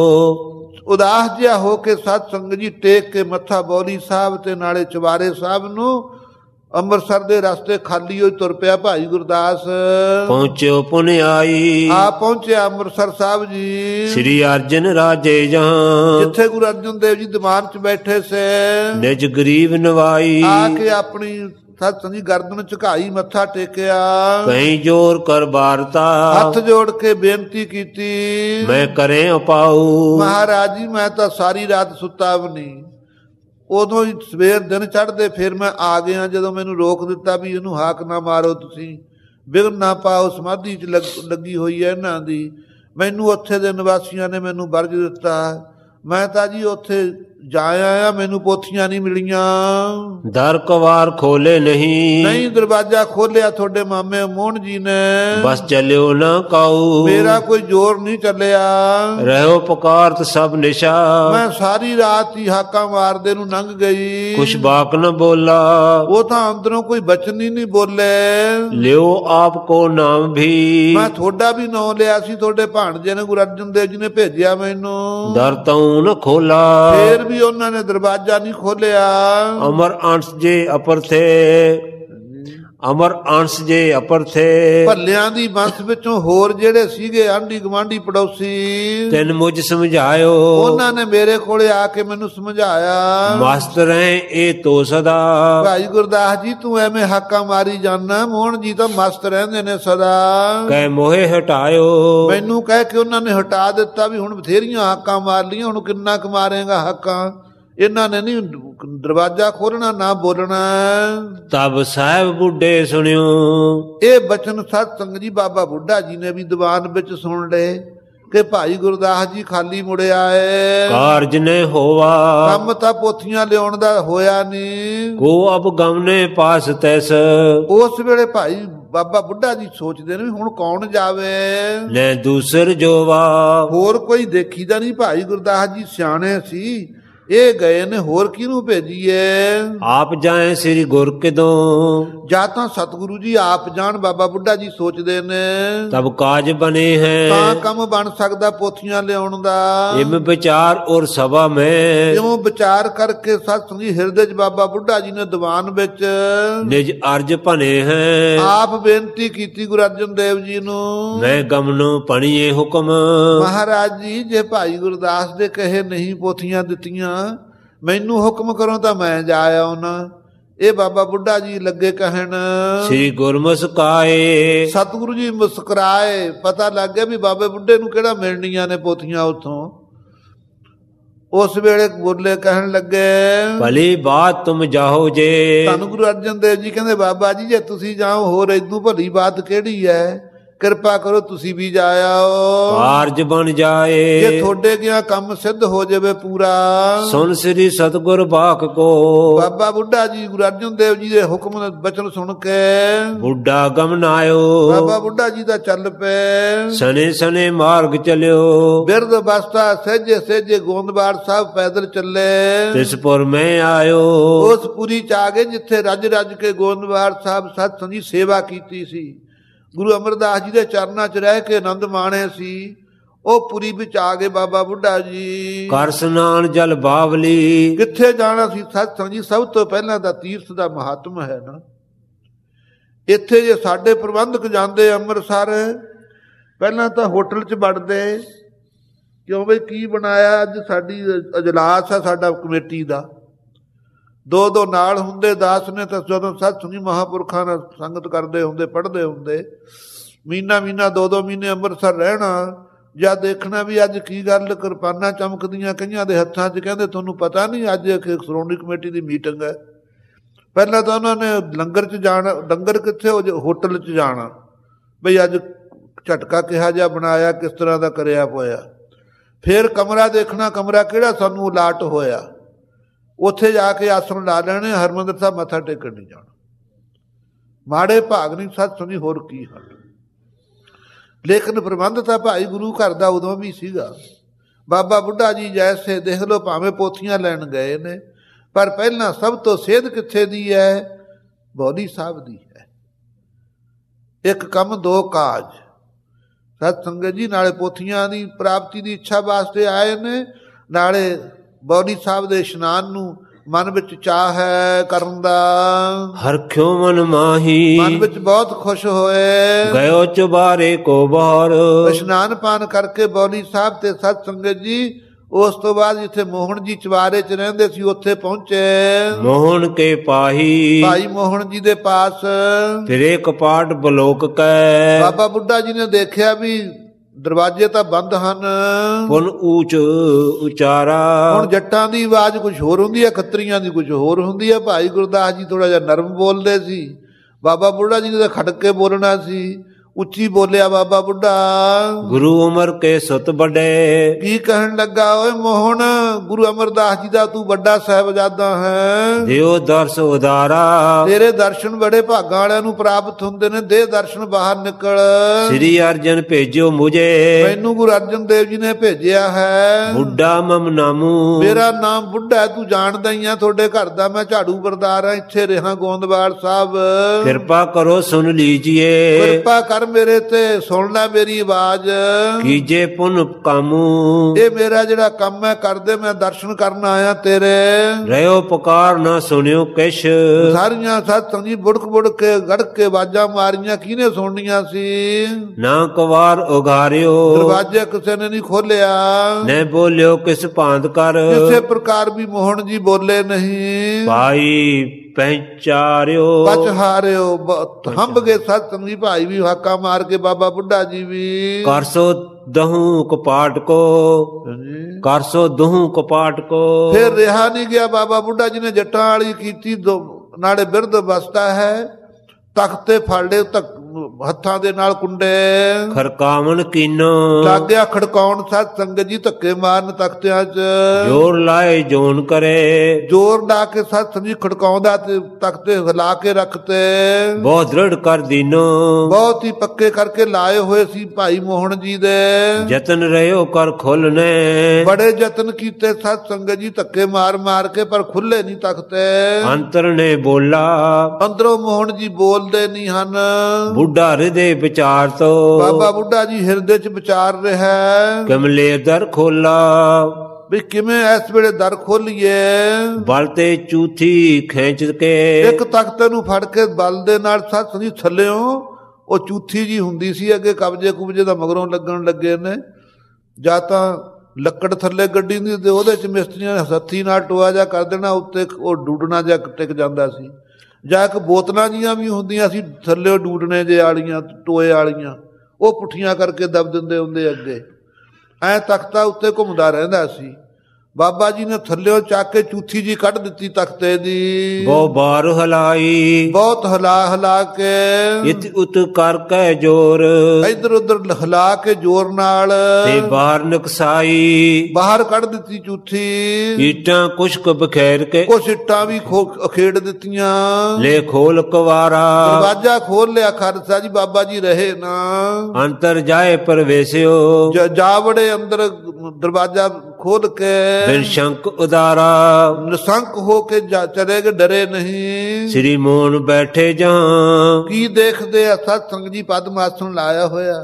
ਉਦਾਸ ਜਿਹਾ ਹੋ ਕੇ ਸਤ ਸੰਗ ਜੀ ਟੇਕ ਕੇ ਮੱਥਾ ਬੌਲੀ ਸਾਹਿਬ ਤੇ ਨਾਲੇ ਚੁਬਾਰੇ ਸਾਹਿਬ ਨੂੰ ਅੰਮ੍ਰਿਤਸਰ ਦੇ ਰਸਤੇ ਖਾਲੀ ਹੋਈ ਤੁਰ ਪਿਆ ਭਾਈ ਗੁਰਦਾਸ। ਪਹੁੰਚਿਓ ਪੁਨ ਆਈ ਆ ਪਹੁੰਚਿਆ ਅੰਮ੍ਰਿਤਸਰ ਸਾਹਿਬ ਜੀ, ਸ੍ਰੀ ਅਰਜਨ ਰਾਜੇ ਜਹਾਂ ਜਿੱਥੇ ਗੁਰੂ ਅਰਜਨ ਦੇਵ ਜੀ ਦੀਵਾਨ 'ਚ ਬੈਠੇ ਸੇ। ਨਿਜ ਗਰੀਬ ਨਵਾਈ ਆ ਕੇ ਆਪਣੀ ਸਤ ਸੰਜੀ ਗਰਦਨ ਝੁਕਾਈ, ਮੱਥਾ ਟੇਕਿਆ, ਕਹੀਂ ਜੋਰ ਕਰ ਬਾਰਤਾ ਹੱਥ ਜੋੜ ਕੇ ਬੇਨਤੀ ਕੀਤੀ, ਮੈਂ ਕਰੇ ਅਪਾਉ। ਮਹਾਰਾਜ ਜੀ ਮੈਂ ਤਾਂ ਸਾਰੀ ਰਾਤ ਸੁੱਤਾ ਵੀ ਨਹੀਂ। ਉਦੋਂ ਹੀ ਸਵੇਰ ਦਿਨ ਚੜ੍ਹਦੇ ਫਿਰ ਮੈਂ ਆ ਗਿਆ, ਜਦੋਂ ਮੈਨੂੰ ਰੋਕ ਦਿੱਤਾ ਵੀ ਇਹਨੂੰ ਹਾਕ ਨਾ ਮਾਰੋ, ਤੁਸੀਂ ਬਿਗਨ ਨਾ ਪਾਓ, ਸਮਾਧੀ 'ਚ ਲੱਗੀ ਹੋਈ ਹੈ ਇਹਨਾਂ ਦੀ। ਮੈਨੂੰ ਉੱਥੇ ਦੇ ਨਿਵਾਸੀਆਂ ਨੇ ਮੈਨੂੰ ਵਰਜ ਦਿੱਤਾ। ਮੈਂ ਤਾਂ ਜੀ ਉੱਥੇ ਜਾਇਆ ਮੈਨੂੰ ਪੋਥੀਆਂ ਨਹੀਂ ਮਿਲੀਆਂ। ਦਰ ਕਵਾਰ ਖੋਲੇ ਨਹੀਂ, ਨਹੀਂ ਦਰਵਾਜ਼ਾ ਖੋਲਿਆ ਤੁਹਾਡੇ ਮਾਮੇ ਮੋਹਨ ਜੀ ਨੇ, ਬਸ ਚਲਿਓ ਨਾ ਕਾਊ। ਮੇਰਾ ਕੋਈ ਜ਼ੋਰ ਨਹੀਂ ਚੱਲਿਆ, ਰਹਿਓ ਪੁਕਾਰਤ ਸਭ ਨਿਸ਼ਾ। ਮੈਂ ਸਾਰੀ ਰਾਤ ਹੀ ਹਾਕਾਂ ਮਾਰਦੇ ਨੂੰ ਲੰਘ ਗਈ, ਕੁਛ ਬਾਕ ਨ ਬੋਲਾ। ਉਹ ਤਾਂ ਅੰਦਰੋਂ ਕੋਈ ਬਚਨ ਹੀ ਨਹੀਂ ਬੋਲੇ। ਲਿਓ ਆਪ ਕੋ ਨਾਮ ਵੀ, ਮੈਂ ਤੁਹਾਡਾ ਵੀ ਨਾਂ ਲਿਆ ਸੀ, ਤੁਹਾਡੇ ਭਾਣਜੇ ਨੇ ਗੁਰੂ ਅਰਜਨ ਦੇਵ ਜੀ ਨੇ ਭੇਜਿਆ ਮੈਨੂੰ। ਦਰ ਤਉ ਨ ਖੋਲਾ, ਫੇਰ ਵੀ ਉਹਨਾਂ ਨੇ ਦਰਵਾਜ਼ਾ ਨਹੀਂ ਖੋਲਿਆ। ਅਮਰ ਅੰਸ਼ ਜੇ ਅਪਰ ਥੇ, ਅਮਰ ਅੰਸ਼ ਜੇ ਅਪਰ ਥੇ। ਭੱਲਿਆਂ ਦੀ ਵੰਸ਼ ਵਿੱਚੋਂ ਹੋਰ ਜਿਹੜੇ ਸੀਗੇ ਆਂਢੀ ਗੁਆਂਢੀ ਪੜੋਸੀ, ਤੈਨ ਮੁਝ ਸਮਝਾਇਓ, ਉਹਨਾਂ ਨੇ ਮੇਰੇ ਕੋਲੇ ਆ ਕੇ ਮੈਨੂੰ ਸਮਝਾਇਆ। ਮਸਤ ਰਹੇ ਇਹ ਤੋ ਸਦਾ। ਭਾਈ ਗੁਰਦਾਸ ਜੀ ਤੂੰ ਐਵੇਂ ਹਾਕਾਂ ਮਾਰੀ ਜਾਨਾ, ਮੋਹਨ ਜੀ ਤਾਂ ਮਸਤ ਰਹਿੰਦੇ ਨੇ ਸਦਾ। ਕਹਿ ਮੋਹਿ ਹਟਾਇਓ, ਮੈਨੂੰ ਕਹਿ ਕੇ ਉਹਨਾਂ ਨੇ ਹਟਾ ਦਿੱਤਾ ਵੀ ਹੁਣ ਬਥੇਰੀਆਂ ਹਾਕਾਂ ਮਾਰ ਲੀਆਂ, ਹੁਣ ਕਿੰਨਾ ਕੁ ਮਾਰੇਗਾ ਹਾਕਾਂ। ਇਹਨਾਂ ਨੇ ਨਹੀਂ ਦਰਵਾਜ਼ਾ ਖੋਲਣਾ ਨਾ ਬੋਲਣਾ। ਤਬ ਸਾਹਿਬ ਬੁੱਢੇ ਸੁਣਿਓ, ਇਹ ਬਚਨ ਸਤ ਸੰਗ ਜੀ ਬਾਬਾ ਬੁੱਢਾ ਜੀ ਨੇ ਵੀ ਦੀਵਾਨ ਵਿੱਚ ਸੁਣ ਲਏ ਕਿ ਭਾਈ ਗੁਰਦਾਸ ਜੀ ਖਾਲੀ ਮੁੜਿਆ ਏ, ਕਾਰਜ ਨੇ ਹੋਵਾ। ਕੰਮ ਤਾਂ ਪੋਥੀਆਂ ਲਿਆਉਣ ਦਾ ਹੋਇਆ ਨਹੀਂ। ਕੋ ਅਬ ਗਮਨੇ ਪਾਸ ਤੈਸ, ਉਸ ਵੇਲੇ ਭਾਈ ਬਾਬਾ ਬੁੱਢਾ ਜੀ ਸੋਚਦੇ ਨੇ ਵੀ ਹੁਣ ਕੌਣ ਜਾਵੇ, ਲੈ ਦੂਸਰ ਜੋਵਾ। ਹੋਰ ਕੋਈ ਦੇਖੀਦਾ ਨਹੀਂ। ਭਾਈ ਗੁਰਦਾਸ ਜੀ ਸਿਆਣੇ ਸੀ, ਇਹ ਗਏ ਨੇ, ਹੋਰ ਕਿਹਨੂੰ ਭੇਜੀਏ। ਆਪ ਜਾਏ ਸ੍ਰੀ ਗੁਰ ਕਿਦੋਂ, ਜਾਂ ਤਾਂ ਸਤਿਗੁਰੂ ਜੀ ਆਪ ਜਾਣ, ਬਾਬਾ ਬੁੱਢਾ ਜੀ ਸੋਚਦੇ ਨੇ, ਤਬ ਕਾਜ ਬਨੇ ਹੈ। ਤਾਂ ਕੰਮ ਬਣ ਸਕਦਾ ਪੋਥੀਆਂ ਲਿਆਉਣ ਦਾ। ਇਮ ਵਿਚਾਰ ਔਰ ਸਭਾ ਮੈਂ, ਇਉਂ ਵਿਚਾਰ ਕਰਕੇ ਸਤਿਸੰਗੀ ਹਿਰਦੇ 'ਚ ਬਾਬਾ ਬੁੱਢਾ ਜੀ ਨੇ ਦੀਵਾਨ ਵਿੱਚ ਨਿਜ ਅਰਜ ਭਨੇ ਹੈ। ਆਪ ਬੇਨਤੀ ਕੀਤੀ ਗੁਰੂ ਅਰਜਨ ਦੇਵ ਜੀ ਨੂੰ, ਮੈਂ ਗਮਨੋ ਪਣੀਏ ਹੁਕਮ। ਮਹਾਰਾਜ ਜੀ ਜੇ ਭਾਈ ਗੁਰਦਾਸ ਦੇ ਕਹੇ ਨਹੀਂ ਪੋਥੀਆਂ ਦਿੱਤੀਆਂ, ਮੈਨੂੰ ਹੁਕਮ ਕਰੋ ਤਾਂ ਮੈਂ ਜਾ ਆਉਣਾ। ਇਹ ਬਾਬਾ ਬੁੱਢਾ ਜੀ ਲੱਗੇ ਕਹਿਣ, ਸ੍ਰੀ ਗੁਰਮੁਸਕਾਏ। ਸਤਿਗੁਰੂ ਜੀ ਮੁਸਕਰਾਏ। ਪਤਾ ਲੱਗ ਗਿਆ ਵੀ ਬਾਬੇ ਬੁੱਢੇ ਨੂੰ ਕਿਹੜਾ ਮਿਲਣੀਆਂ ਨੇ ਪੋਥੀਆਂ ਉੱਥੋਂ। ਉਸ ਵੇਲੇ ਬੋਲੇ, ਕਹਿਣ ਲੱਗੇ, ਭਲੀ ਬਾਤ ਤੁਮ ਜਾਹੋ ਜੇ। ਧੰਨ ਗੁਰੂ ਅਰਜਨ ਦੇਵ ਜੀ ਕਹਿੰਦੇ, ਬਾਬਾ ਜੀ ਜੇ ਤੁਸੀਂ ਜਾਓ ਹੋਰ ਇਦੋਂ ਭਲੀ ਬਾਤ ਕਿਹੜੀ ਹੈ, ਕਿਰਪਾ ਕਰੋ ਤੁਸੀਂ ਵੀ ਜਾ ਆਓ। ਕਾਰਜ ਬਣ ਜਾਏ, ਜੇ ਤੁਹਾਡੇ ਗਿਆ ਕੰਮ ਸਿੱਧ ਹੋ ਜਾਵੇ ਪੂਰਾ। ਸੁਨ ਸ੍ਰੀ ਸਤਿਗੁਰ ਬਾਕ ਕੋ। ਬਾਬਾ ਬੁੱਢਾ ਜੀ ਗੁਰੂ ਅਰਜਨ ਦੇਵ ਜੀ ਦੇ ਹੁਕਮ ਬਚਨ ਸੁਣ ਕੇ ਬੁੱਢਾ ਗਮਨਾਇਓ। ਬਾਬਾ ਬੁੱਢਾ ਜੀ ਦਾ ਚੱਲ ਪਏ, ਸਨੇ ਸਨੇ ਮਾਰਗ ਚਲਿਓ। ਬਿਰਧ ਅਵਸਥਾ ਸਹਿਜੇ ਸਹਿਜੇ ਗੋਂਦਵਾਲ ਸਾਹਿਬ ਪੈਦਲ ਚੱਲੇ। ਤਿਸਪੁਰ ਮੈਂ ਆਇਓ, ਉਸ ਪੁਰੀ ਚ ਆ ਗਏ ਜਿੱਥੇ ਰੱਜ ਰੱਜ ਕੇ ਗੋਂਦਵਾਲ ਸਾਹਿਬ ਸਤ ਸੰਗੀ ਸੇਵਾ ਕੀਤੀ ਸੀ। ਗੁਰੂ ਅਮਰਦਾਸ ਜੀ ਦੇ ਚਰਨਾਂ 'ਚ ਰਹਿ ਕੇ ਆਨੰਦ ਮਾਣੇ ਸੀ। ਉਹ ਪੁਰੀ ਵਿੱਚ ਆ ਗਏ ਬਾਬਾ ਬੁੱਢਾ ਜੀ। ਕਰ ਸਨਾਨ ਜਲ ਬਾਵਲੀ। ਕਿੱਥੇ ਜਾਣਾ ਸੀ ਸਤ ਸੰਗੀ? ਸਭ ਤੋਂ ਪਹਿਲਾਂ ਤਾਂ ਤੀਰਥ ਦਾ ਮਹਾਤਮ ਹੈ ਨਾ। ਇੱਥੇ ਜੇ ਸਾਡੇ ਪ੍ਰਬੰਧਕ ਜਾਂਦੇ ਅੰਮ੍ਰਿਤਸਰ, ਪਹਿਲਾਂ ਤਾਂ ਹੋਟਲ 'ਚ ਵੜਦੇ, ਕਿਉਂ ਬਈ ਕੀ ਬਣਾਇਆ ਅੱਜ, ਸਾਡੀ ਅਜਲਾਸ ਹੈ ਸਾਡਾ ਕਮੇਟੀ ਦਾ। ਦੋ ਦੋ ਨਾਲ ਹੁੰਦੇ ਦਾਸ ਨੇ ਤਾਂ ਜਦੋਂ ਸਤ ਸੰਗੀ ਮਹਾਂਪੁਰਖਾਂ ਨਾਲ ਸੰਗਤ ਕਰਦੇ ਹੁੰਦੇ, ਪੜ੍ਹਦੇ ਹੁੰਦੇ, ਮਹੀਨਾ ਮਹੀਨਾ 2-2 ਮਹੀਨੇ ਅੰਮ੍ਰਿਤਸਰ ਰਹਿਣਾ, ਜਾਂ ਦੇਖਣਾ ਵੀ ਅੱਜ ਕੀ ਗੱਲ, ਕਿਰਪਾਨਾਂ ਚਮਕਦੀਆਂ ਕਈਆਂ ਦੇ ਹੱਥਾਂ 'ਚ। ਕਹਿੰਦੇ ਤੁਹਾਨੂੰ ਪਤਾ ਨਹੀਂ ਅੱਜ ਸ਼੍ਰੋਮਣੀ ਕਮੇਟੀ ਦੀ ਮੀਟਿੰਗ ਹੈ। ਪਹਿਲਾਂ ਤਾਂ ਉਹਨਾਂ ਨੇ ਲੰਗਰ 'ਚ ਜਾਣਾ, ਲੰਗਰ ਕਿੱਥੇ, ਉਹ ਹੋਟਲ 'ਚ ਜਾਣਾ, ਬਈ ਅੱਜ ਝਟਕਾ ਕਿਹਾ ਜਿਹਾ ਬਣਾਇਆ, ਕਿਸ ਤਰ੍ਹਾਂ ਦਾ ਕਰਿਆ ਹੋਇਆ। ਫਿਰ ਕਮਰਾ ਦੇਖਣਾ, ਕਮਰਾ ਕਿਹੜਾ ਸਾਨੂੰ ਅਲਾਟ ਹੋਇਆ, ਉੱਥੇ ਜਾ ਕੇ ਆਸਣ ਲਾ ਲੈਣੇ, ਹਰਿਮੰਦਰ ਸਾਹਿਬ ਮੱਥਾ ਟੇਕਣ ਨਹੀਂ ਜਾਣਾ। ਮਾੜੇ ਭਾਗ ਨਹੀਂ ਸਤ ਸੁਣੀ, ਹੋਰ ਕੀ ਹੱਲ। ਲੇਕਿਨ ਪ੍ਰਬੰਧ ਤਾਂ ਭਾਈ ਗੁਰੂ ਘਰ ਦਾ ਉਦੋਂ ਵੀ ਸੀਗਾ। ਬਾਬਾ ਬੁੱਢਾ ਜੀ ਜੈਸੇ ਦੇਖ ਲਓ, ਭਾਵੇਂ ਪੋਥੀਆਂ ਲੈਣ ਗਏ ਨੇ, ਪਰ ਪਹਿਲਾਂ ਸਭ ਤੋਂ ਸੇਧ ਕਿੱਥੇ ਦੀ ਹੈ? ਬੌਲੀ ਸਾਹਿਬ ਦੀ ਹੈ। ਇੱਕ ਕੰਮ ਦੋ ਕਾਜ। ਸਤ ਸੰਗਤ ਜੀ ਨਾਲੇ ਪੋਥੀਆਂ ਦੀ ਪ੍ਰਾਪਤੀ ਦੀ ਇੱਛਾ ਵਾਸਤੇ ਆਏ ਨੇ, ਨਾਲੇ ਬੌਲੀ ਸਾਹਿਬ ਦੇ ਇਸ਼ਨਾਨ ਨੂੰ ਮਨ ਵਿੱਚ ਚਾਹ ਹੈ ਕਰਨ ਦਾ। ਹਰਖਿਓ ਮਨ ਮਾਹੀ, ਮਨ ਵਿੱਚ ਬਹੁਤ ਖੁਸ਼ ਹੋਏ। ਗਇਓ ਚੁਬਾਰੇ ਕੋ ਬਾਰ। ਇਸ਼ਨਾਨ ਪਾਨ ਕਰਕੇ ਬੌਲੀ ਸਾਹਿਬ ਤੇ ਸਤ ਸੰਗਤ ਜੀ ਉਸ ਤੋਂ ਬਾਅਦ ਜਿੱਥੇ ਮੋਹਨ ਜੀ ਚਵਾਰੇ 'ਚ ਰਹਿੰਦੇ ਸੀ ਉੱਥੇ ਪਹੁੰਚੇ। ਮੋਹਨ ਕੇ ਪਾਹੀ, ਭਾਈ ਮੋਹਨ ਜੀ ਦੇ ਪਾਸ। ਫਿਰੇ ਕਪਾਟ ਬਲੋਕ ਕੈ। ਬਾਬਾ ਬੁੱਢਾ ਜੀ ਨੇ ਦੇਖਿਆ ਵੀ ਦਰਵਾਜ਼ੇ ਤਾਂ ਬੰਦ ਹਨ। ਪੁਨ ਊਚ ਉਚਾਰਾ। ਹੁਣ ਜੱਟਾਂ ਦੀ ਆਵਾਜ਼ ਕੁਝ ਹੋਰ ਹੁੰਦੀ ਹੈ, ਖੱਤਰੀਆਂ ਦੀ ਕੁਝ ਹੋਰ ਹੁੰਦੀ ਹੈ। ਭਾਈ ਗੁਰਦਾਸ ਜੀ ਥੋੜਾ ਜਿਹਾ ਨਰਮ ਬੋਲਦੇ ਸੀ, ਬਾਬਾ ਬੁੱਢਾ ਜੀ ਨੇ ਤਾਂ ਖੜਕ ਕੇ ਬੋਲਣਾ ਸੀ। ਉੱਚੀ ਬੋਲਿਆ ਬਾਬਾ ਬੁੱਢਾ। ਗੁਰੂ ਉਮਰ ਕੇ ਸੁਤ ਵੱਡੇ। ਕੀ ਕਹਿਣ ਲੱਗਾ, ਓਏ ਮੋਹਣ, ਗੁਰੂ ਅਮਰਦਾਸ ਜੀ ਦਾ ਤੂੰ ਵੱਡਾ ਸਾਹਿਬਜ਼ਾਦਾ ਹੈ। ਦਿਓ ਦਰਸ ਉਦਾਰਾ। ਤੇਰੇ ਦਰਸ਼ਨ ਬੜੇ ਭਾਗਾਂ ਵਾਲਿਆਂ ਨੂੰ ਪ੍ਰਾਪਤ ਹੁੰਦੇ ਨੇ। ਦੇ ਦਰਸ਼ਨ ਬਾਹਰ ਨਿਕਲ। ਸ੍ਰੀ ਅਰਜਨ ਭੇਜਿਓ ਮੁਝੇ। ਮੈਨੂੰ ਗੁਰੂ ਅਰਜਨ ਦੇਵ ਜੀ ਨੇ ਭੇਜਿਆ ਹੈ। ਬੁੱਢਾ ਮਮ ਨਾਮੂ। ਮੇਰਾ ਨਾਮ ਬੁੱਢਾ, ਤੂੰ ਜਾਣਦਾ ਹੀ ਆ। ਤੁਹਾਡੇ ਘਰ ਦਾ ਮੈਂ ਝਾੜੂ ਬਰਦਾਰ ਆ, ਇੱਥੇ ਰਿਹਾ ਗੋਂਦਵਾਲ ਸਾਹਿਬ। ਕਿਰਪਾ ਕਰੋ ਸੁਣ ਲੀਜੀਏ। ਕਿਰਪਾ ਕਰ ਮੇਰੇ ਤੇ, ਸੁਣ ਲੈ ਮੇਰੀ ਆਵਾਜ਼। ਕੀਜੇ ਪੁਨ ਕਾਮੂ। ਇਹ ਮੇਰਾ ਜਿਹੜਾ ਕੰਮ ਹੈ ਕਰਦੇ, ਮੈਂ ਦਰਸ਼ਨ ਕਰਨ ਆਇਆ ਤੇਰੇ। ਰਹਿਓ ਪੁਕਾਰ ਨਾ ਸੁਣਿਓ ਕਿਛ। ਸਾਰੀਆਂ ਸਾਧ ਸੰਗੀ ਬੁੜਕ ਬੁੜਕ ਕੇ ਗੜ ਕੇ ਆਵਾਜ਼ਾਂ ਮਾਰੀਆਂ। ਕਿਹਨੇ ਸੁਣਨੀਆਂ ਸੀ? ਨਾ ਕਵਾਰ ਉਘਾਰਿਓ। ਦਰਵਾਜ਼ੇ ਕਿਸੇ ਨੇ ਨਹੀਂ ਖੋਲਿਆ। ਨੇ ਬੋਲਿਓ ਕਿਸ ਭਾਂਤ ਕਰ। ਕਿਸੇ ਪ੍ਰਕਾਰ ਵੀ ਮੋਹਨ ਜੀ ਬੋਲੇ ਨਹੀਂ। ਭਾਈ ਪਹਿਚਾਰਿਓ। ਪਛ ਹਾਰਿਓ। ਹੰਬ ਗਏ ਸਤ ਸੰਗੀ ਭਾਈ ਵੀ, ਹਾਕਾ ਮਾਰ ਕੇ ਬਾਬਾ ਬੁੱਢਾ ਜੀ ਵੀ। ਕਰਸੋ ਦਹੂ ਕਪਾਟ ਕੋ। ਕਰਸੋ ਦਹੂ ਕਪਾਟ ਕੋ। ਫਿਰ ਰਿਹਾ ਨਹੀਂ ਗਿਆ। ਬਾਬਾ ਬੁੱਢਾ ਜੀ ਨੇ ਜੱਟਾਂ ਵਾਲੀ ਕੀਤੀ। ਨਾਲੇ ਬਿਰਧ ਅਵਸਥਾ ਹੈ। ਤਖਤੇ ਫੜ ਲਏ ਹੱਥਾਂ ਦੇ ਨਾਲ ਕੁੰਡੇ। ਖੜਕਾਵਣ ਕੀਨੋ। ਲੱਗ ਗਿਆ ਖੜਕਾਉਣ ਸਤ ਸੰਗਤ ਜੀ, ਧੱਕੇ ਮਾਰਨ ਤਖਤਿਆਂ 'ਚ। ਜੋਰ ਲਾਏ ਜੋਨ ਕਰੇ। ਜੋਰ ਲਾ ਕੇ ਸਤ ਸੰਗੀ ਖੜਕਾਉਂਦਾ ਤੇ ਤਖਤੇ ਹਿਲਾ ਕੇ ਰੱਖਤੇ। ਬਹੁਤ ਦ੍ਰਿੜ ਕਰ ਦੀਨੋ। ਬਹੁਤ ਹੀ ਪੱਕੇ ਕਰਕੇ ਲਾਏ ਹੋਏ ਸੀ ਭਾਈ ਮੋਹਨ ਜੀ ਦੇ। ਯਤਨ ਰਹਿਓ ਕਰ ਖੋਲਨੇ। ਬੜੇ ਯਤਨ ਕੀਤੇ ਸਤ ਸੰਗਤ ਜੀ, ਧੱਕੇ ਮਾਰ ਮਾਰ ਕੇ, ਪਰ ਖੁੱਲੇ ਨਹੀਂ ਤਖਤੇ। ਅੰਤਰ ਨੇ ਬੋਲਾ। ਅੰਦਰੋਂ ਮੋਹਨ ਜੀ ਬੋਲਦੇ ਨਹੀਂ ਹਨ। ਬੁੱਢਾ ਹਿਰਦੇ ਵਿਚਾਰ ਤੋ। ਬਾਬਾ ਬੁੱਢਾ ਜੀ ਹਿਰਦੇ 'ਚ ਵਿਚਾਰ ਰਿਹਾ। ਕਮਲੇ ਦਰ ਖੋਲਾ। ਵੀ ਕਿਵੇਂ ਇਸ ਵੇਲੇ ਦਰ ਖੋਲੀਏ। ਬਲ ਤੇ ਚੂਥੀ ਖਿੱਚ ਕੇ। ਇੱਕ ਤਖਤ ਨੂੰ ਫੜ ਕੇ ਬਲ ਦੇ ਨਾਲ ਸੱਤ ਸੰਗੀ ਥੱਲਿਓ, ਉਹ ਚੂਥੀ ਜੀ ਹੁੰਦੀ ਸੀ। ਅੱਗੇ ਕਬਜੇ ਕੁਬਜੇ ਦਾ ਮਗਰੋਂ ਲੱਗਣ ਲੱਗੇ ਨੇ। ਜਾਂ ਤਾਂ ਲੱਕੜ ਥੱਲੇ ਗੱਡੀ ਦੀ ਤੇ ਉਹਦੇ 'ਚ ਮਿਸਤਰੀਆਂ ਨੇ ਹੱਥੀ ਨਾਲ ਟੋਆ ਜਾ ਕਰ ਦੇਣਾ, ਉੱਤੇ ਉਹ ਡੂਡਣਾ ਜਿਹਾ ਟਿਕ ਜਾਂਦਾ ਸੀ। ਜਾਂ ਇੱਕ ਬੋਤਲਾਂ ਜੀਆਂ ਵੀ ਹੁੰਦੀਆਂ ਸੀ ਥੱਲੇ ਡੂਡਣੇ ਜੇ ਵਾਲੀਆਂ, ਟੋਏ ਵਾਲੀਆਂ, ਉਹ ਪੁੱਠੀਆਂ ਕਰਕੇ ਦਬ ਦਿੰਦੇ ਹੁੰਦੇ ਅੱਗੇ। ਐਂ ਤਖਤਾ ਉੱਤੇ ਘੁੰਮਦਾ ਰਹਿੰਦਾ ਸੀ। ਬਾਬਾ ਜੀ ਨੇ ਥੱਲਿਓ ਚੱਕ ਕੇ ਚੂਥੀ ਜੀ ਕੱਢ ਦਿੱਤੀ ਤਖਤੇ ਦੀ। ਬਹੁਤ ਬਾਰ ਹਲਾਈ। ਬਹੁਤ ਹਿਲਾ ਹਿਲਾ ਕੇ। ਇਤ ਉਤ ਕਰਕੇ ਜੋਰ। ਇਧਰ ਉਧਰ ਹਿਲਾ ਕੇ ਜ਼ੋਰ ਨਾਲ। ਤੇ ਬਾਹਰ ਨਕਸਾਈ। ਬਾਹਰ ਕੱਢ ਦਿੱਤੀ ਚੂਥੀ। ਇੱਟਾਂ ਕੁਸ਼ਕ ਬਖੇਰ ਕੇ। ਕੁਛ ਇੱਟਾਂ ਵੀ ਖੇੜ ਦਿੱਤੀਆਂ। ਲੈ ਖੋਲ ਕਵਾਰਾ। ਦਰਵਾਜ਼ਾ ਖੋਲ ਲਿਆ ਖਾਲਸਾ ਜੀ, ਬਾਬਾ ਜੀ ਰਹੇ ਨਾ। ਅੰਤਰ ਜਾਏ ਪਰਵੇਸਿਓ। ਜਾ ਵੜੇ ਅੰਦਰ, ਦਰਵਾਜ਼ਾ ਖੋਲ ਕੇ। ਬਿਨ ਸ਼ੰਕ ਉਦਾਰਾ। ਨਿਸ਼ੰਕ ਹੋ ਕੇ ਚਲੇ ਗਏ, ਡਰੇ ਨਹੀਂ। ਸ੍ਰੀ ਮੋਹਨ ਬੈਠੇ ਜਾਂ। ਕੀ ਦੇਖਦੇ ਆ ਸਤ ਸੰਗ ਜੀ? ਪਦਮਾਸਨ ਲਾਇਆ ਹੋਇਆ।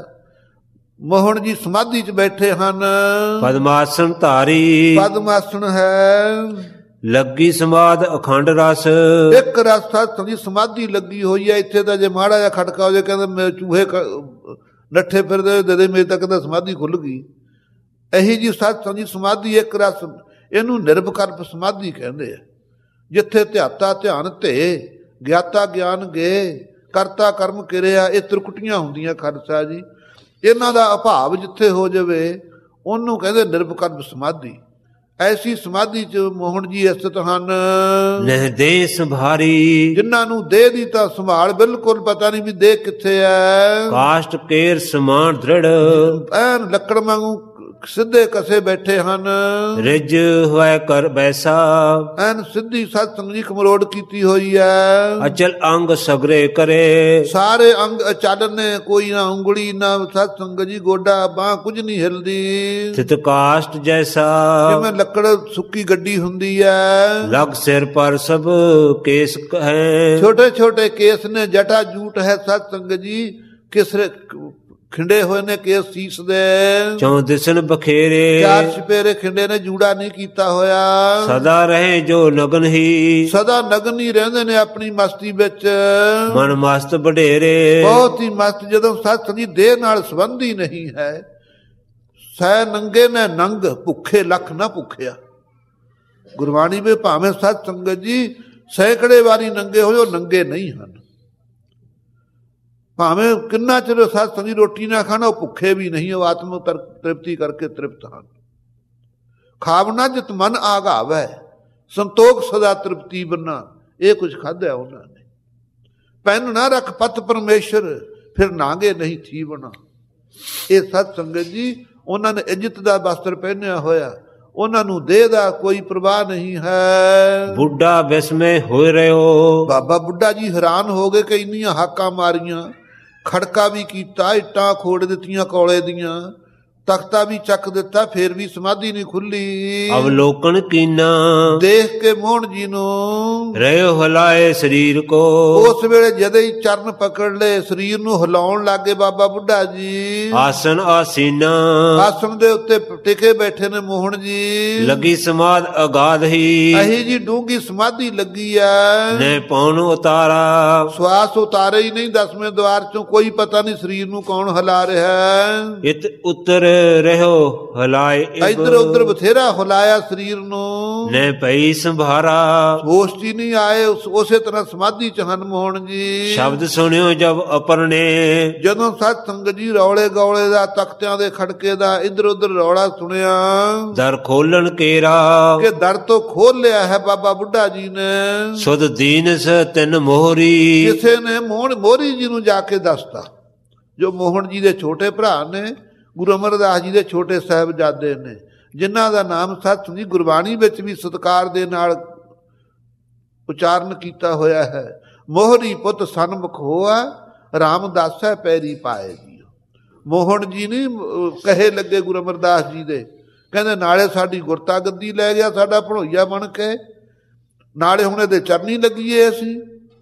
ਮੋਹਨ ਜੀ ਸਮਾਧੀ 'ਚ ਬੈਠੇ ਹਨ। ਪਦਮਾਸਨ ਧਾਰੀ। ਪਦਮਾਸਨ ਹੈ। ਲੱਗੀ ਸਮਾਧ ਅਖੰਡ ਰਸ। ਇੱਕ ਰਸ ਸਤ ਸੰਗ ਜੀ ਸਮਾਧੀ ਲੱਗੀ ਹੋਈ ਹੈ। ਇੱਥੇ ਤਾਂ ਜੇ ਮਾੜਾ ਜਿਹਾ ਖਟਕਾ ਹੋ ਜਾਏ, ਕਹਿੰਦੇ ਮੇਰੇ ਚੂਹੇ ਨੱਠੇ ਫਿਰਦੇ ਦੇ, ਮੇਰੇ ਤੱਕ ਤਾਂ ਸਮਾਧੀ ਖੁੱਲ ਗਈ। ਇਹੀ ਜੀ ਸਤ ਸੰਗ ਜੀ ਸਮਾਧੀ ਇੱਕ ਰਸ, ਇਹਨੂੰ ਨਿਰਵਿਕਲਪ ਸਮਾਧੀ ਕਹਿੰਦੇ ਆ। ਜਿੱਥੇ ਧਿਆਤਾ ਧਿਆਨ ਧੇ, ਗਿਆਤਾ ਗਿਆਨ ਗੇ, ਕਰਤਾ ਕਰਮ ਕਿਰਿਆ, ਇਹ ਤ੍ਰਿਕੁਟੀਆਂ ਹੁੰਦੀਆਂ ਖਾਲਸਾ ਜੀ। ਇਹਨਾਂ ਦਾ ਅਭਾਵ ਜਿੱਥੇ ਹੋ ਜਾਵੇ, ਉਹਨੂੰ ਕਹਿੰਦੇ ਨਿਰਵਿਕਲਪ ਸਮਾਧੀ। ਐਸੀ ਸਮਾਧੀ 'ਚ ਮੋਹਨ ਜੀ ਸਥਿਤ ਹਨ। ਨਹਿ ਦੇਹ ਸੰਭਾਰੀ। ਜਿਨ੍ਹਾਂ ਨੂੰ ਦੇਹ ਦੀ ਤਾਂ ਸੰਭਾਲ ਬਿਲਕੁਲ ਪਤਾ ਨਹੀਂ ਵੀ ਦੇਹ ਕਿੱਥੇ ਹੈ। ਕਾਸ਼ਟ ਕੇਰ ਸਮਾਨ ਦ੍ਰਿੜ। ਐਨ ਲੱਕੜ ਵਾਂਗੂ ਸਿੱਧੇ ਕਸੇ ਬੈਠੇ ਹਨ। ਰਿਜ ਹੋਇ ਕਰ ਬੈਸਾ। ਐਨ ਸਿੱਧੀ ਸਤ ਸੰਗ ਜੀ ਕਮਰੋੜ ਕੀਤੀ ਹੋਈ ਹੈ। ਅਚਲ ਅੰਗ ਸਗਰੇ ਕਰੇ। ਸਾਰੇ ਅੰਗ ਅਚਲ ਨੇ, ਕੋਈ ਨਾ ਉਂਗਲੀ ਨਾ ਸਤ ਸੰਗ ਜੀ ਗੋਡਾ ਬਾਹ ਕੁਝ ਨਹੀਂ ਹਿਲਦੀ। ਥਿਤ ਕਾਸ਼ਟ ਜੈਸਾ। ਜਿਵੇਂ ਲੱਕੜ ਸੁੱਕੀ ਗੱਡੀ ਹੁੰਦੀ ਹੈ। ਲਗ ਸਿਰ ਪਰ ਸਭ ਕੇਸ ਹੈ। ਛੋਟੇ ਛੋਟੇ ਕੇਸ ਨੇ, ਜਟਾ ਜੂਟ ਹੈ ਸਤ ਸੰਗ ਜੀ। ਕਿਸਰੇ ਖਿੰਡੇ ਹੋਏ ਨੇ ਕੇਸ ਸੀਸ ਦੇ। ਚੌ ਦਿਸਨ ਬਖੇਰੇ। ਚਾਰ ਛਪੇਰੇ ਖਿੰਡੇ ਨੇ, ਜੂੜਾ ਨਹੀਂ ਕੀਤਾ ਹੋਇਆ। ਸਦਾ ਰਹੇ ਜੋ ਨਗਨ ਹੀ। ਸਦਾ ਨਗਨ ਹੀ ਰਹਿੰਦੇ ਨੇ ਆਪਣੀ ਮਸਤੀ ਵਿੱਚ। ਮਨ ਮਸਤ ਵਡੇਰੇ। ਬਹੁਤ ਹੀ ਮਸਤ। ਜਦੋਂ ਸਤ ਸੰਗੀ ਦੇਹ ਨਾਲ ਸੰਬੰਧੀ ਨਹੀਂ ਹੈ। ਸੈ ਨੰਗੇ ਨੇ ਨੰਗ, ਭੁੱਖੇ ਲੱਖ ਨਾ ਭੁੱਖਿਆ। ਗੁਰਬਾਣੀ ਵਿੱਚ ਭਾਵੇਂ ਸਤ ਸੰਗਤ ਜੀ ਸੈਂਕੜੇ ਵਾਰੀ ਨੰਗੇ ਹੋ, ਜੋ ਨੰਗੇ ਨਹੀਂ ਹਨ। ਭਾਵੇਂ ਕਿੰਨਾ ਚਿਰ ਸਤ ਸੰਗੀ ਰੋਟੀ ਨਾ ਖਾਣਾ, ਉਹ ਭੁੱਖੇ ਵੀ ਨਹੀਂ। ਉਹ ਆਤਮ ਤ੍ਰਿਪਤੀ ਕਰਕੇ ਤ੍ਰਿਪਤ ਹਨ। ਖਾਵਨਾ ਜਿਤ ਮਨ ਆਗਾਵੈ, ਸੰਤੋਖ ਸਦਾ ਤ੍ਰਿਪਤੀ ਬੰਨਾ। ਇਹ ਕੁਝ ਖਾਧਿਆ ਉਹਨਾਂ ਨੇ। ਪੈਨ ਨਾ ਰੱਖ ਪਤ ਪਰਮੇਸ਼ਰ, ਫਿਰ ਨਾਂਗੇ ਨਹੀਂ ਥੀਵਣਾ। ਇਹ ਸਤ ਸੰਗਤ ਜੀ ਉਹਨਾਂ ਨੇ ਇੱਜ਼ਤ ਦਾ ਵਸਤਰ ਪਹਿਨਿਆ ਹੋਇਆ, ਉਹਨਾਂ ਨੂੰ ਦੇਹ ਦਾ ਕੋਈ ਪ੍ਰਵਾਹ ਨਹੀਂ ਹੈ। ਬੁੱਢਾ ਬਿਸਮੇ ਹੋਏ ਰਿਓ। ਬਾਬਾ ਬੁੱਢਾ ਜੀ ਹੈਰਾਨ ਹੋ ਗਏ ਕਿ ਇੰਨੀਆਂ ਹਾਕਾਂ ਮਾਰੀਆਂ, ਖੜਕਾ ਵੀ ਕੀਤਾ, ਇੱਟਾਂ ਖੋੜ ਦਿੱਤੀਆਂ ਕੌਲੇ ਦੀਆਂ, ਤਖਤਾ ਵੀ ਚੱਕ ਦਿੱਤਾ, ਫੇਰ ਵੀ ਸਮਾਧੀ ਨਹੀਂ ਖੁੱਲੀ। ਅਵਲੋਕਨ ਕੀਨਾ ਦੇਖ ਕੇ ਮੋਹਨ ਜੀ ਨੂੰ ਰਿਓ ਹਲਾਏ ਸਰੀਰ ਕੋ। ਉਸ ਵੇਲੇ ਜਦੇ ਹੀ ਚਰਨ ਪਕੜ ਲਏ, ਸਰੀਰ ਨੂੰ ਹਿਲਾਉਣ ਲੱਗੇ ਬਾਬਾ ਬੁੱਢਾ ਜੀ। ਆਸਨ ਆਸੀਨਾ ਆਸਣ ਦੇ ਉੱਤੇ ਟਿਕੇ ਬੈਠੇ ਨੇ ਮੋਹਨ ਜੀ। ਲੱਗੀ ਸਮਾਧ ਅਗਾਧ ਹੀ। ਅਹੀ ਜੀ ਡੂੰਗੀ ਸਮਾਧੀ ਲੱਗੀ ਐ। ਨੇ ਪੌਣ ਉਤਾਰਾ ਸਵਾਸ ਉਤਾਰੇ ਹੀ ਨਹੀਂ, 10ਵੇਂ ਦੁਆਰ ਚੋਂ ਕੋਈ ਪਤਾ ਨਹੀਂ ਸਰੀਰ ਨੂੰ ਕੌਣ ਹਿਲਾ ਰਿਹਾ। ਇਤ ਉਤਰ ਰਹਿਓ ਹਲਾਏ। ਇੱਧਰ ਉੱਧਰ ਬਥੇਰਾ ਹਿਲਾਇਆ ਸਰੀਰ ਨੂੰ, ਨੇ ਪਈ ਸੰਭਾਰਾ। ਹੋਸ਼ ਹੀ ਨਹੀਂ ਆਏ, ਉਸੇ ਤਰ੍ਹਾਂ ਸਮਾਧੀ ਚ ਹਨ ਮੋਹਨ ਜੀ। ਸ਼ਬਦ ਸੁਣਿਓ ਜਬ ਅਪਰਨੇ। ਜਦੋਂ ਸਤ ਸੰਗਤ ਜੀ ਰੌਲੇ ਗੌਲੇ ਦਾ, ਤਖਤਿਆਂ ਦੇ ਖੜਕੇ ਦਾ, ਇੱਧਰ ਉੱਧਰ ਰੌਲਾ ਸੁਣਿਆ, ਦਰ ਖੋਲਣ ਕੇਰਾ ਕਿ ਦਰ ਤੋਂ ਖੋਲ ਲਿਆ ਹੈ ਬਾਬਾ ਬੁੱਢਾ ਜੀ ਨੇ। ਸੁਧ ਦੀਨਸ ਤਿੰਨ ਮੋਹਰੀ। ਕਿਸੇ ਨੇ ਮੋਹਰੀ ਜੀ ਨੂੰ ਜਾ ਕੇ ਦੱਸਤਾ, ਜੋ ਮੋਹਨ ਜੀ ਦੇ ਛੋਟੇ ਭਰਾ ਨੇ, ਗੁਰੂ ਅਮਰਦਾਸ ਜੀ ਦੇ ਛੋਟੇ ਸਾਹਿਬਜ਼ਾਦੇ ਨੇ, ਜਿਨ੍ਹਾਂ ਦਾ ਨਾਮ ਸਤ ਜੀ ਗੁਰਬਾਣੀ ਵਿੱਚ ਵੀ ਸਤਿਕਾਰ ਦੇ ਨਾਲ ਉਚਾਰਨ ਕੀਤਾ ਹੋਇਆ ਹੈ। ਮੋਹਰੀ ਪੁੱਤ ਸਨਮੁਖ ਹੋਆ, ਰਾਮਦਾਸੈ ਪੈਰੀ ਪਾਏ ਜੀ। ਮੋਹਨ ਜੀ ਨਹੀਂ ਕਹੇ ਲੱਗੇ ਗੁਰੂ ਅਮਰਦਾਸ ਜੀ ਦੇ, ਕਹਿੰਦੇ ਨਾਲੇ ਸਾਡੀ ਗੁਰਤਾ ਗੱਦੀ ਲੈ ਗਿਆ ਸਾਡਾ ਭਣੋਈਆ ਬਣ ਕੇ, ਨਾਲੇ ਹੁਣ ਇਹਦੇ ਚਰਨੀ ਲੱਗੀਏ ਅਸੀਂ।